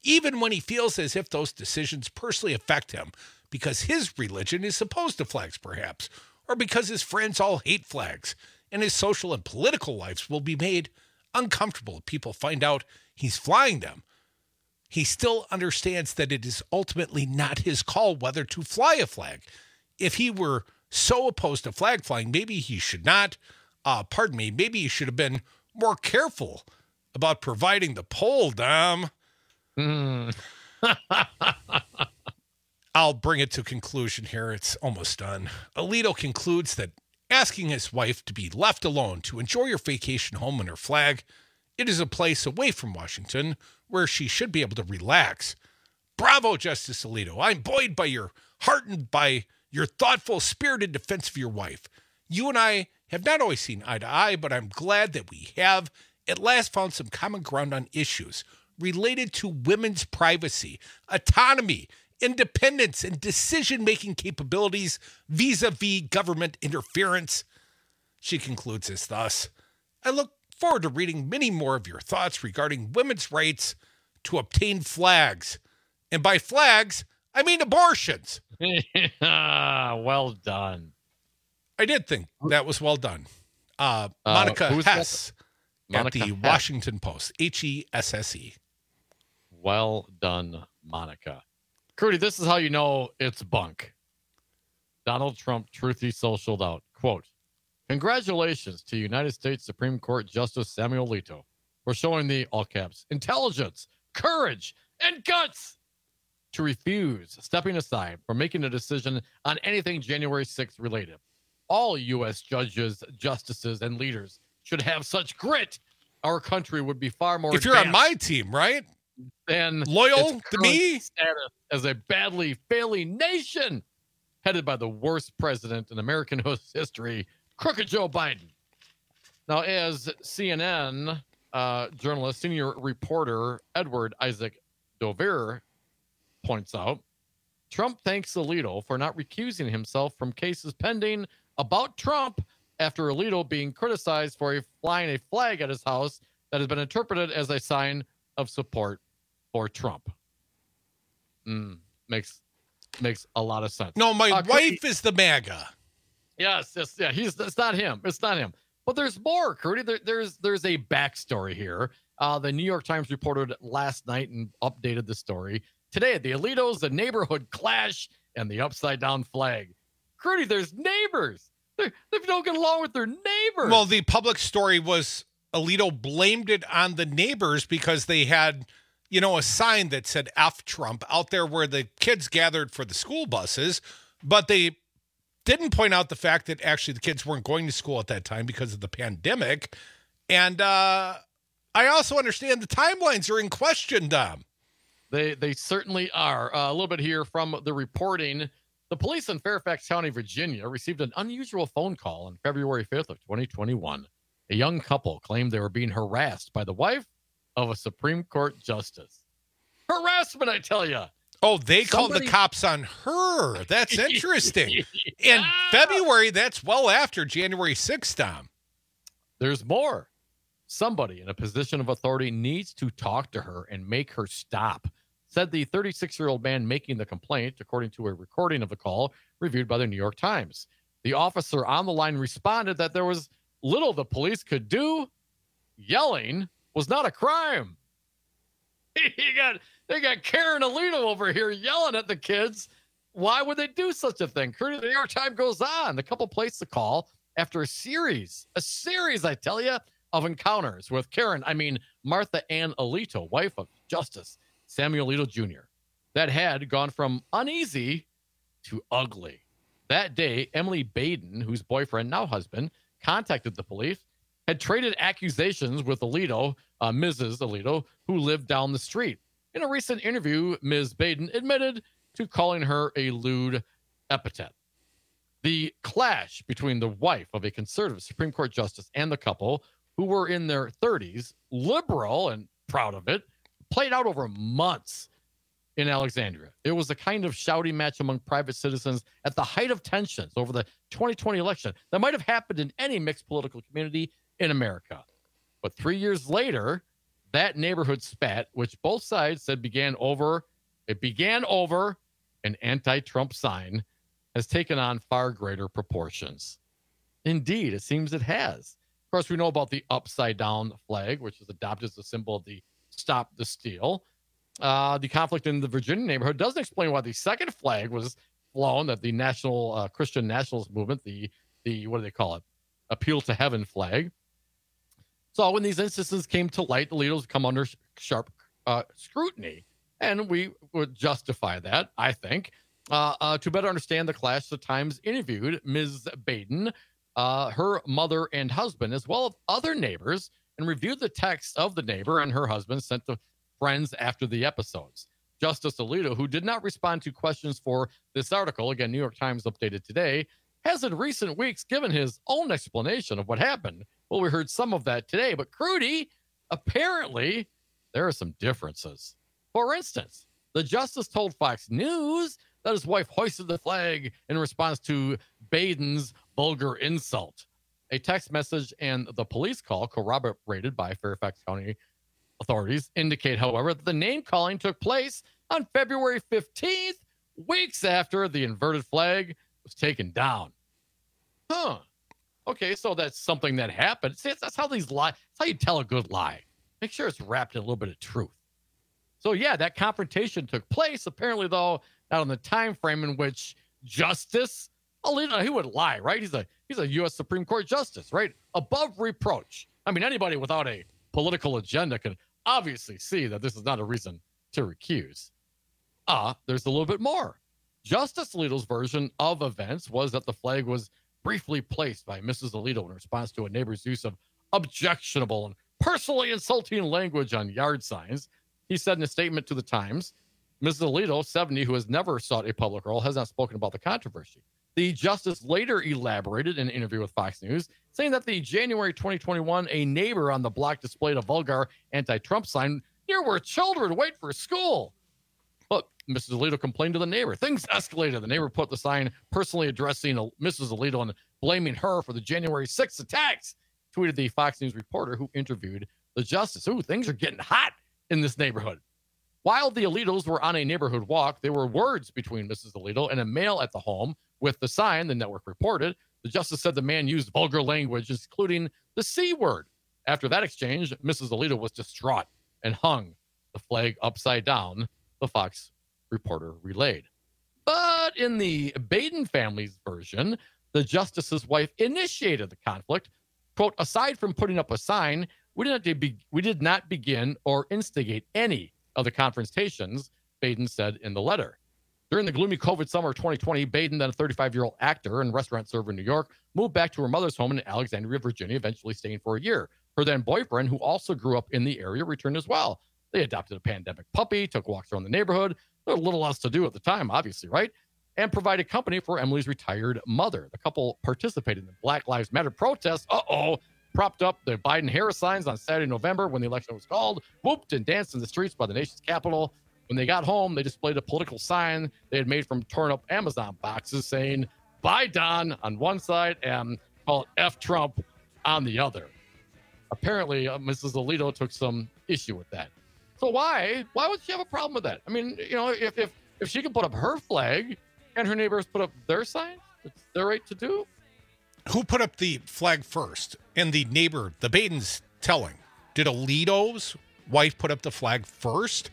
S2: even when he feels as if those decisions personally affect him because his religion is opposed to flags, perhaps, or because his friends all hate flags, and his social and political lives will be made uncomfortable if people find out he's flying them. He still understands that it is ultimately not his call whether to fly a flag. If he were so opposed to flag flying, maybe he should not. Maybe he should have been more careful about providing the pole, Dom. I'll bring it to conclusion here. It's almost done. Alito concludes that asking his wife to be left alone to enjoy her vacation home in her flag, it is a place away from Washington where she should be able to relax. Bravo, Justice Alito. I'm buoyed by your heart and by your thoughtful, spirited defense of your wife. You and I have not always seen eye to eye, but I'm glad that we have at last found some common ground on issues related to women's privacy, autonomy, independence, and decision-making capabilities vis-a-vis government interference. She concludes as thus, I look forward to reading many more of your thoughts regarding women's rights to obtain flags. And by flags, I mean abortions.
S17: Well done.
S2: I did think that was well done. Monica Hess at the Washington Post, Hesse.
S17: Well done, Monica. Crudy, this is how you know it's bunk. Donald Trump truthy socialed out. Quote, congratulations to United States Supreme Court Justice Samuel Alito for showing the, all caps, intelligence, courage, and guts to refuse stepping aside from making a decision on anything January 6th related. All U.S. judges, justices, and leaders should have such grit. Our country would be far more
S2: if you're on my team, right?
S17: Than
S2: loyal to me
S17: status as a badly failing nation headed by the worst president in American history, crooked Joe Biden. Now, as CNN journalist, senior reporter Edward Isaac Dovere points out, Trump thanks Alito for not recusing himself from cases pending about Trump after Alito being criticized for flying a flag at his house that has been interpreted as a sign of support for Trump. Makes a lot of sense.
S2: No, my wife is the MAGA.
S17: Yes, yeah. It's not him. It's not him. But there's more, Curdy. There's a backstory here. The New York Times reported last night and updated the story today. The Alitos, the neighborhood clash, and the upside down flag. Curdy, there's neighbors. They don't get along with their neighbors.
S2: Well, the public story was Alito blamed it on the neighbors because they had, a sign that said F Trump out there where the kids gathered for the school buses, but they didn't point out the fact that actually the kids weren't going to school at that time because of the pandemic. And I also understand the timelines are in question, Dom.
S17: They certainly are. A little bit here from the reporting. The police in Fairfax County, Virginia, received an unusual phone call on February 5th of 2021. A young couple claimed they were being harassed by the wife of a Supreme Court justice. Harassment, I tell you.
S2: Oh, they called the cops on her. That's interesting. In February, that's well after January 6th, Dom.
S17: There's more. Somebody in a position of authority needs to talk to her and make her stop, said the 36-year-old man making the complaint, according to a recording of the call reviewed by the New York Times. The officer on the line responded that there was little the police could do. Yelling was not a crime. They got Karen Alito over here yelling at the kids. Why would they do such a thing? The New York Times goes on. The couple placed the call after a series, I tell you, of encounters with Martha Ann Alito, wife of Justice Samuel Alito Jr., that had gone from uneasy to ugly. That day, Emily Baden, whose boyfriend, now husband, contacted the police, had traded accusations with Alito, Mrs. Alito, who lived down the street. In a recent interview, Ms. Baden admitted to calling her a lewd epithet. The clash between the wife of a conservative Supreme Court justice and the couple, who were in their 30s, liberal and proud of it, played out over months in Alexandria. It was a kind of shouting match among private citizens at the height of tensions over the 2020 election that might have happened in any mixed political community in America. But 3 years later, that neighborhood spat, which both sides said began over an anti-Trump sign, has taken on far greater proportions. Indeed, it seems it has. Of course, we know about the upside-down flag, which is adopted as a symbol of the Stop the Steal. The conflict in the Virginia neighborhood doesn't explain why the second flag was flown, that the National Christian Nationalist Movement, the what do they call it? Appeal to Heaven flag. So when these instances came to light, the leaders come under sharp scrutiny. And we would justify that, I think. To better understand the clash, the Times interviewed Ms. Baden, her mother and husband, as well as other neighbors, and reviewed the text of the neighbor and her husband sent to friends after the episodes. Justice Alito, who did not respond to questions for this article, again, New York Times updated today, has in recent weeks given his own explanation of what happened. Well, we heard some of that today, but Crudy, apparently there are some differences. For instance, the justice told Fox News that his wife hoisted the flag in response to Baden's vulgar insult. A text message and the police call, corroborated by Fairfax County authorities, indicate, however, that the name-calling took place on February 15th, weeks after the inverted flag was taken down. Okay, so that's something that happened. See, that's how these lie. That's how you tell a good lie. Make sure it's wrapped in a little bit of truth. So, yeah, that confrontation took place, apparently, though, not on the time frame in which Justice Alito, he would lie, right? He's a U.S. Supreme Court justice, right? Above reproach. I mean, anybody without a political agenda can obviously see that this is not a reason to recuse. There's a little bit more. Justice Alito's version of events was that the flag was briefly placed by Mrs. Alito in response to a neighbor's use of objectionable and personally insulting language on yard signs. He said in a statement to the Times, Mrs. Alito, 70, who has never sought a public role, has not spoken about the controversy. The justice later elaborated in an interview with Fox News, saying that the January 2021, a neighbor on the block displayed a vulgar anti-Trump sign near where children wait for school. But Mrs. Alito complained to the neighbor. Things escalated. The neighbor put the sign personally addressing Mrs. Alito and blaming her for the January 6th attacks, tweeted the Fox News reporter who interviewed the justice. Things are getting hot in this neighborhood. While the Alitos were on a neighborhood walk, there were words between Mrs. Alito and a male at the home with the sign, the network reported. The justice said the man used vulgar language, including the C word. After that exchange, Mrs. Alito was distraught and hung the flag upside down, the Fox reporter relayed. But in the Baden family's version, the justice's wife initiated the conflict. Quote, aside from putting up a sign, we did not begin or instigate any of the confrontations, Baden said in the letter. During the gloomy COVID summer of 2020, Baden, then a 35-year-old actor and restaurant server in New York, moved back to her mother's home in Alexandria, Virginia, eventually staying for a year. Her then boyfriend, who also grew up in the area, returned as well. They adopted a pandemic puppy, took walks around the neighborhood. There was a little else to do at the time, obviously, right? And provided company for Emily's retired mother. The couple participated in the Black Lives Matter protests. Propped up the Biden-Harris signs on Saturday, November, when the election was called, whooped and danced in the streets by the nation's capital. When they got home, they displayed a political sign they had made from torn-up Amazon boxes saying, "Bye, Don," on one side and called F Trump on the other. Apparently, Mrs. Alito took some issue with that. So why would she have a problem with that? I mean, you know, if she can put up her flag and her neighbors put up their signs, it's their right to do.
S2: Who put up the flag first? And the neighbor, the Baden's telling. Did Alito's wife put up the flag first?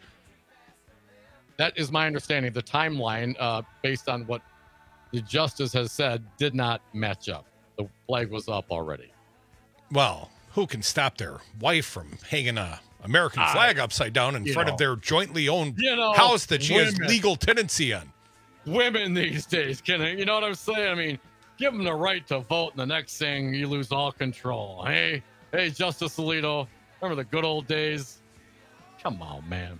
S17: That is my understanding. The timeline, based on what the justice has said, did not match up. The flag was up already.
S2: Well, who can stop their wife from hanging a American flag upside down in front of their jointly owned house that she has legal tenancy on?
S17: Women these days, you know what I'm saying? I mean, give them the right to vote, and the next thing you lose all control. Hey, Justice Alito, remember the good old days? Come on, man.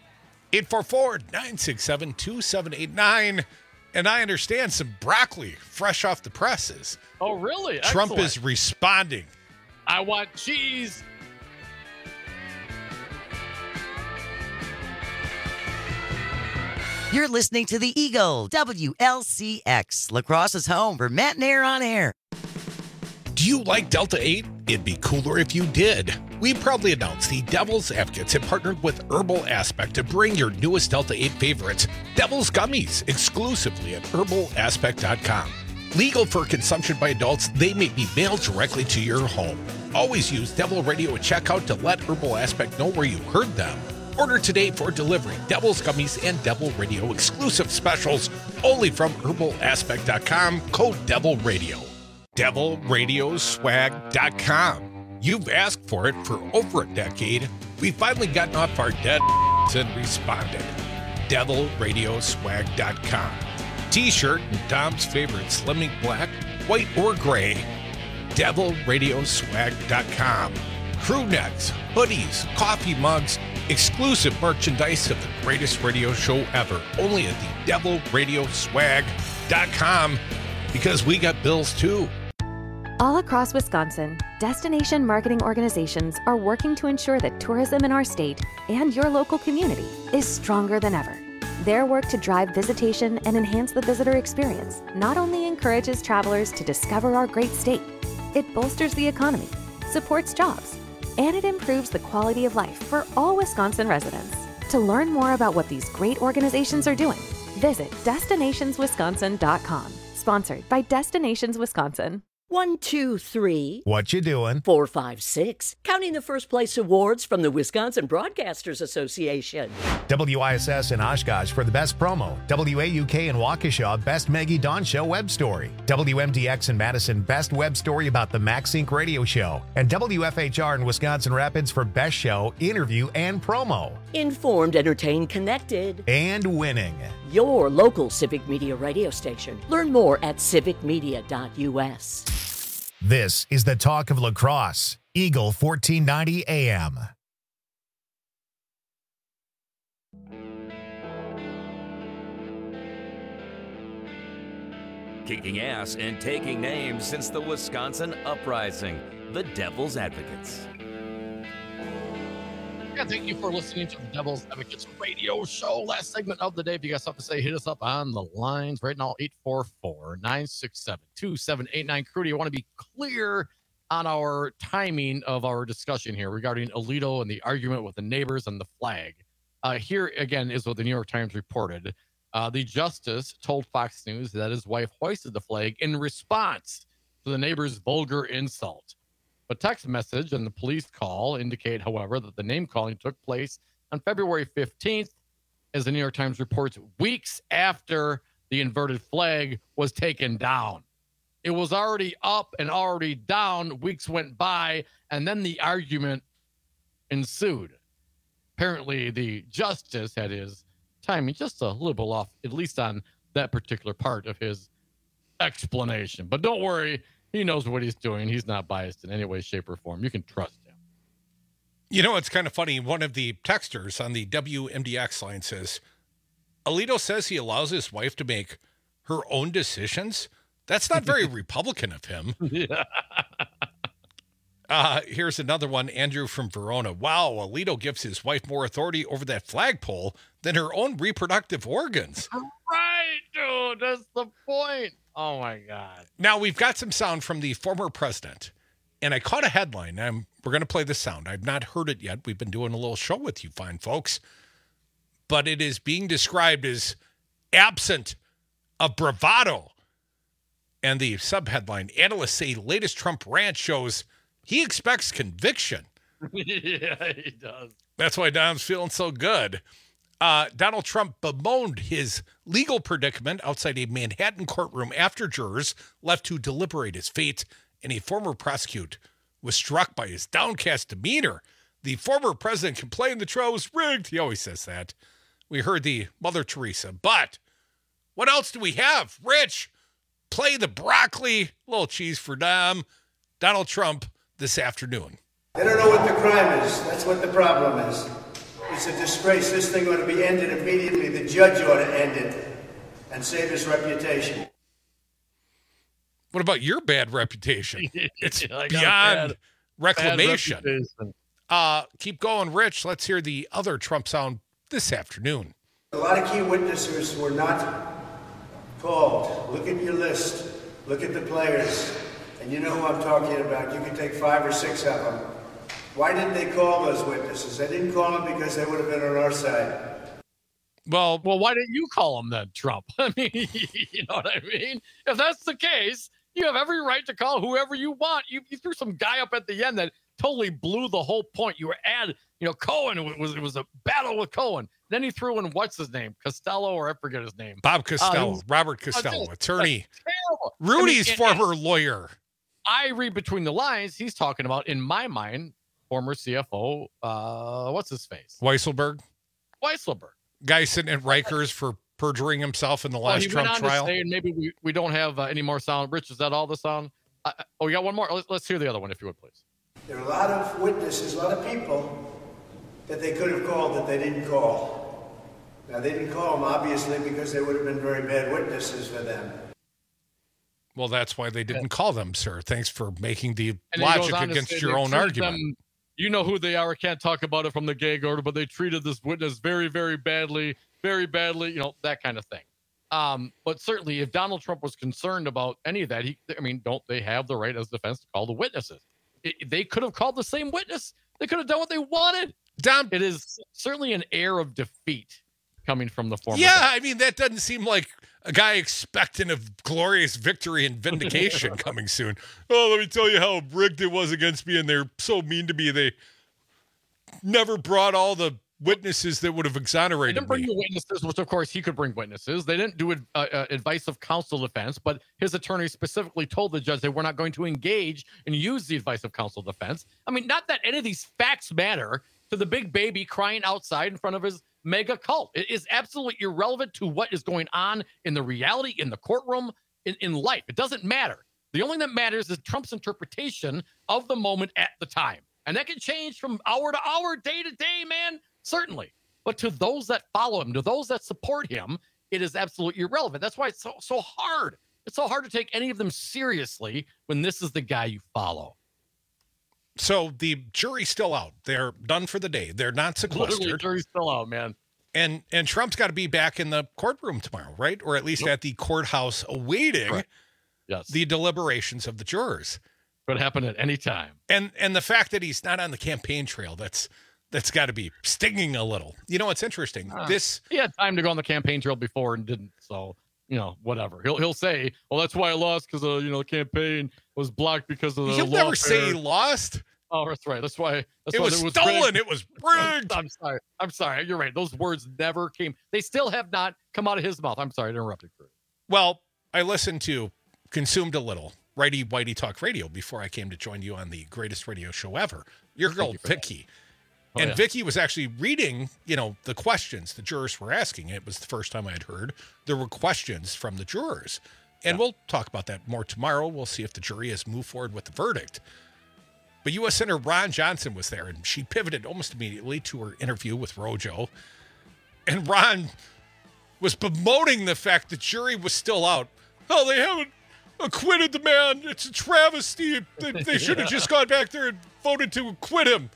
S2: 844-967-2789. And I understand some broccoli fresh off the presses.
S17: Oh, really?
S2: Trump
S17: Excellent.
S2: is responding.
S17: I want cheese.
S5: You're listening to the Eagle, WLCX, La Crosse's home for Matt and Air on Air.
S2: Do you like Delta 8? It'd be cooler if you did. We proudly announce the Devil's Advocates have partnered with Herbal Aspect to bring your newest Delta 8 favorites, Devil's Gummies, exclusively at herbalaspect.com. Legal for consumption by adults, they may be mailed directly to your home. Always use Devil Radio at checkout to let Herbal Aspect know where you heard them. Order today for delivery. Devil's Gummies and Devil Radio exclusive specials only from herbalaspect.com, code Devil Radio. DevilRadioswag.com. You've asked for it for over a decade. We've finally gotten off our dead and responded. DevilRadioswag.com. T-shirt and Dom's favorite slimming black, white, or gray. DevilRadioswag.com. Crew necks, hoodies, coffee mugs, exclusive merchandise of the greatest radio show ever. Only at the DevilRadioswag.com, because we got bills too.
S7: All across Wisconsin, destination marketing organizations are working to ensure that tourism in our state and your local community is stronger than ever. Their work to drive visitation and enhance the visitor experience not only encourages travelers to discover our great state, it bolsters the economy, supports jobs, and it improves the quality of life for all Wisconsin residents. To learn more about what these great organizations are doing, visit destinationswisconsin.com. Sponsored by Destinations Wisconsin.
S8: 1, 2, 3.
S1: What you doing?
S8: 4, 5, 6. Counting the first place awards from the Wisconsin Broadcasters Association.
S1: WISS in Oshkosh for the best promo. WAUK in Waukesha, best Maggie Dawn Show web story. WMDX in Madison, best web story about the Max Inc. radio show. And WFHR in Wisconsin Rapids for best show, interview, and promo.
S8: Informed, entertained, connected.
S1: And winning.
S8: Your local Civic Media radio station. Learn more at civicmedia.us.
S1: This is the Talk of La Crosse, Eagle 1490 AM.
S21: Kicking ass and taking names since the Wisconsin Uprising, the Devil's Advocates.
S17: Yeah, thank you for listening to the Devil's Advocates radio show. Last segment of the day. If you got something to say, hit us up on the lines right now, 844-967-2789. Crew, do you want to be clear on our timing of our discussion here regarding Alito and the argument with the neighbors and the flag? Here, again, is what the New York Times reported. The justice told Fox News that his wife hoisted the flag in response to the neighbor's vulgar insult. A text message and the police call indicate, however, that the name calling took place on February 15th, as the New York Times reports, weeks after the inverted flag was taken down. It was already up and already down. Weeks went by, and then the argument ensued. Apparently, the justice had his timing just a little bit off, at least on that particular part of his explanation. But don't worry. He knows what he's doing. He's not biased in any way, shape, or form. You can trust him.
S2: You know, it's kind of funny. One of the texters on the WMDX line says, Alito says he allows his wife to make her own decisions. That's not very Republican of him.
S17: Yeah.
S2: Here's another one. Andrew from Verona. Wow, Alito gives his wife more authority over that flagpole than her own reproductive organs.
S17: Right, dude. That's the point. Oh, my God.
S2: Now, we've got some sound from the former president, and I caught a headline. We're going to play the sound. I've not heard it yet. We've been doing a little show with you fine folks, but it is being described as absent of bravado. And the subheadline, analysts say latest Trump rant shows he expects conviction.
S17: Yeah, he does.
S2: That's why Don's feeling so good. Donald Trump bemoaned his legal predicament outside a Manhattan courtroom after jurors left to deliberate his fate, and a former prosecutor was struck by his downcast demeanor. The former president complained the trial was rigged. He always says that. We heard the Mother Teresa. But what else do we have? Rich, play the broccoli. Little cheese for Dom. Donald Trump this afternoon.
S9: They don't know what the crime is. That's what the problem is. It's a disgrace. This thing ought to be ended immediately. The judge ought to end it and save his reputation.
S2: What about your bad reputation? It's
S17: beyond
S2: bad reclamation.
S17: Bad
S2: Keep going, Rich. Let's hear the other Trump sound this afternoon.
S9: A lot of key witnesses were not called. Look at your list. Look at the players. And you know who I'm talking about. You can take 5 or 6 of them. Why didn't they call those witnesses? They didn't call them because they would have been on our side.
S17: Well, why didn't you call them then, Trump? I mean, you know what I mean? If that's the case, you have every right to call whoever you want. You threw some guy up at the end that totally blew the whole point. You were Cohen. It was a battle with Cohen. Then he threw in, what's his name? Costello, or I forget his name.
S2: Bob Costello, Robert Costello, attorney.
S17: Terrible.
S2: Rudy's former lawyer.
S17: I read between the lines. He's talking about, in my mind, former CFO, what's his face?
S2: Weisselberg. Guy sitting at Rikers for perjuring himself in the last Trump trial.
S17: To say, and maybe we don't have any more sound. Rich, is that all the sound? We got one more. Let's hear the other one, if you would, please.
S9: There are a lot of witnesses, a lot of people that they could have called that they didn't call. Now, they didn't call them, obviously, because they would have been very bad witnesses for them.
S2: Well, that's why they didn't call them, sir. Thanks for making the logic against your own argument.
S17: You know who they are. I can't talk about it from the gag order, but they treated this witness very, very badly, that kind of thing. But certainly, if Donald Trump was concerned about any of that, don't they have the right as defense to call the witnesses? They could have called the same witness. They could have done what they wanted. It is certainly an air of defeat coming from the former.
S2: Yeah, guy. I mean, that doesn't seem like a guy expecting a glorious victory and vindication coming soon. Oh, let me tell you how rigged it was against me, and they're so mean to me. They never brought all the witnesses that would have exonerated
S17: me. They didn't bring
S2: me.
S17: the witnesses, which, of course, he could bring witnesses. They didn't do advice of counsel defense, but his attorney specifically told the judge they were not going to engage and use the advice of counsel defense. I mean, not that any of these facts matter to the big baby crying outside in front of his mega cult. It is absolutely irrelevant to what is going on in the reality, in the courtroom, in life. It doesn't matter. The only thing that matters is Trump's interpretation of the moment at the time. And that can change from hour to hour, day to day, man. Certainly. But to those that follow him, to those that support him, it is absolutely irrelevant. That's why it's so hard. It's so hard to take any of them seriously when this is the guy you follow.
S2: So the jury's still out. They're done for the day. They're not sequestered.
S17: Literally, jury's still out, man.
S2: And Trump's got to be back in the courtroom tomorrow, right? Or at least at the courthouse awaiting the deliberations of the jurors.
S17: Could happen at any time.
S2: And the fact that he's not on the campaign trail, that's got to be stinging a little. You know, it's interesting.
S17: He had time to go on the campaign trail before and didn't. So, whatever. He'll say, well, that's why I lost, because the campaign was blocked because of the
S2: He'll never say he lost.
S17: Oh, that's right. That's why
S2: it was stolen. It was rigged.
S17: I'm sorry. You're right. Those words never came. They still have not come out of his mouth. I'm sorry to interrupt you.
S2: Well, I consumed a little Righty Whitey Talk Radio before I came to join you on the greatest radio show ever. Your girl, Vicky. And Vicky was actually reading, the questions the jurors were asking. It was the first time I had heard there were questions from the jurors. And we'll talk about that more tomorrow. We'll see if the jury has moved forward with the verdict. But U.S. Senator Ron Johnson was there, and she pivoted almost immediately to her interview with Rojo. And Ron was bemoaning the fact the jury was still out. Oh, they haven't acquitted the man. It's a travesty. They should have just gone back there and voted to acquit him.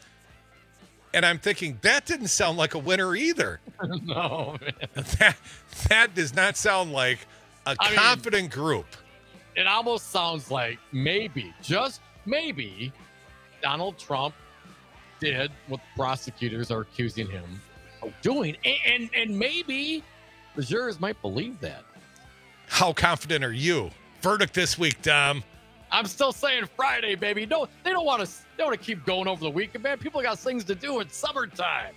S2: And I'm thinking, that didn't sound like a winner either.
S17: No, man.
S2: That does not sound like a confident group.
S17: It almost sounds like maybe, just maybe, Donald Trump did what prosecutors are accusing him of doing. And maybe the jurors might believe that.
S2: How confident are you? Verdict this week, Dom.
S17: I'm still saying Friday, baby. No, they don't want to keep going over the weekend, man. People got things to do. It's summertime.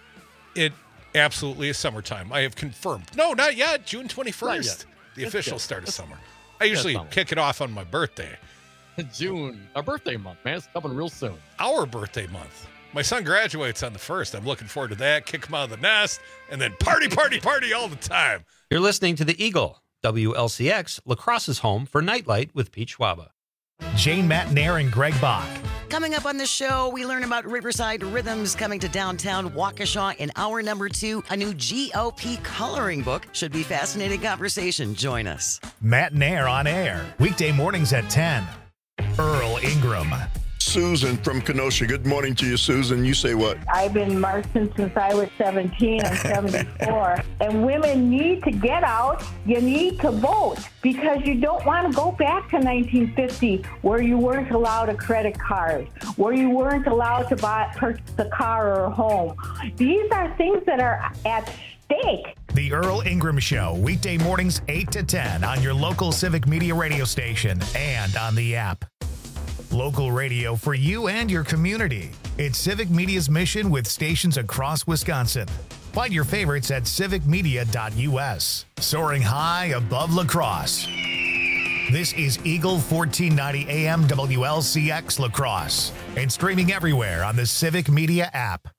S2: It absolutely is summertime. I have confirmed. No, not yet. June 21st. The official start of summer. I usually kick it off on my birthday.
S17: June, our birthday month, man. It's coming real soon.
S2: Our birthday month. My son graduates on the 1st. I'm looking forward to that. Kick him out of the nest, and then party all the time.
S22: You're listening to The Eagle, WLCX, La Crosse's home for Nightlight with Pete Schwaba.
S1: Jane Matnair and Greg Bach.
S5: Coming up on the show, we learn about Riverside Rhythms coming to downtown Waukesha in hour number 2. A new GOP coloring book. Should be fascinating conversation. Join us.
S1: Matnair on air. Weekday mornings at 10. Earl Ingram.
S10: Susan from Kenosha. Good morning to you, Susan. You say what?
S11: I've been marching since I was 17. I'm 74. And women need to get out. You need to vote because you don't want to go back to 1950 where you weren't allowed a credit card, where you weren't allowed to purchase a car or a home. These are things that are at stake.
S1: The Earl Ingram Show, weekday mornings 8 to 10 on your local Civic Media radio station and on the app. Local radio for you and your community. It's Civic Media's mission with stations across Wisconsin. Find your favorites at civicmedia.us. Soaring high above La Crosse. This is Eagle 1490 AM WLCX La Crosse and streaming everywhere on the Civic Media app.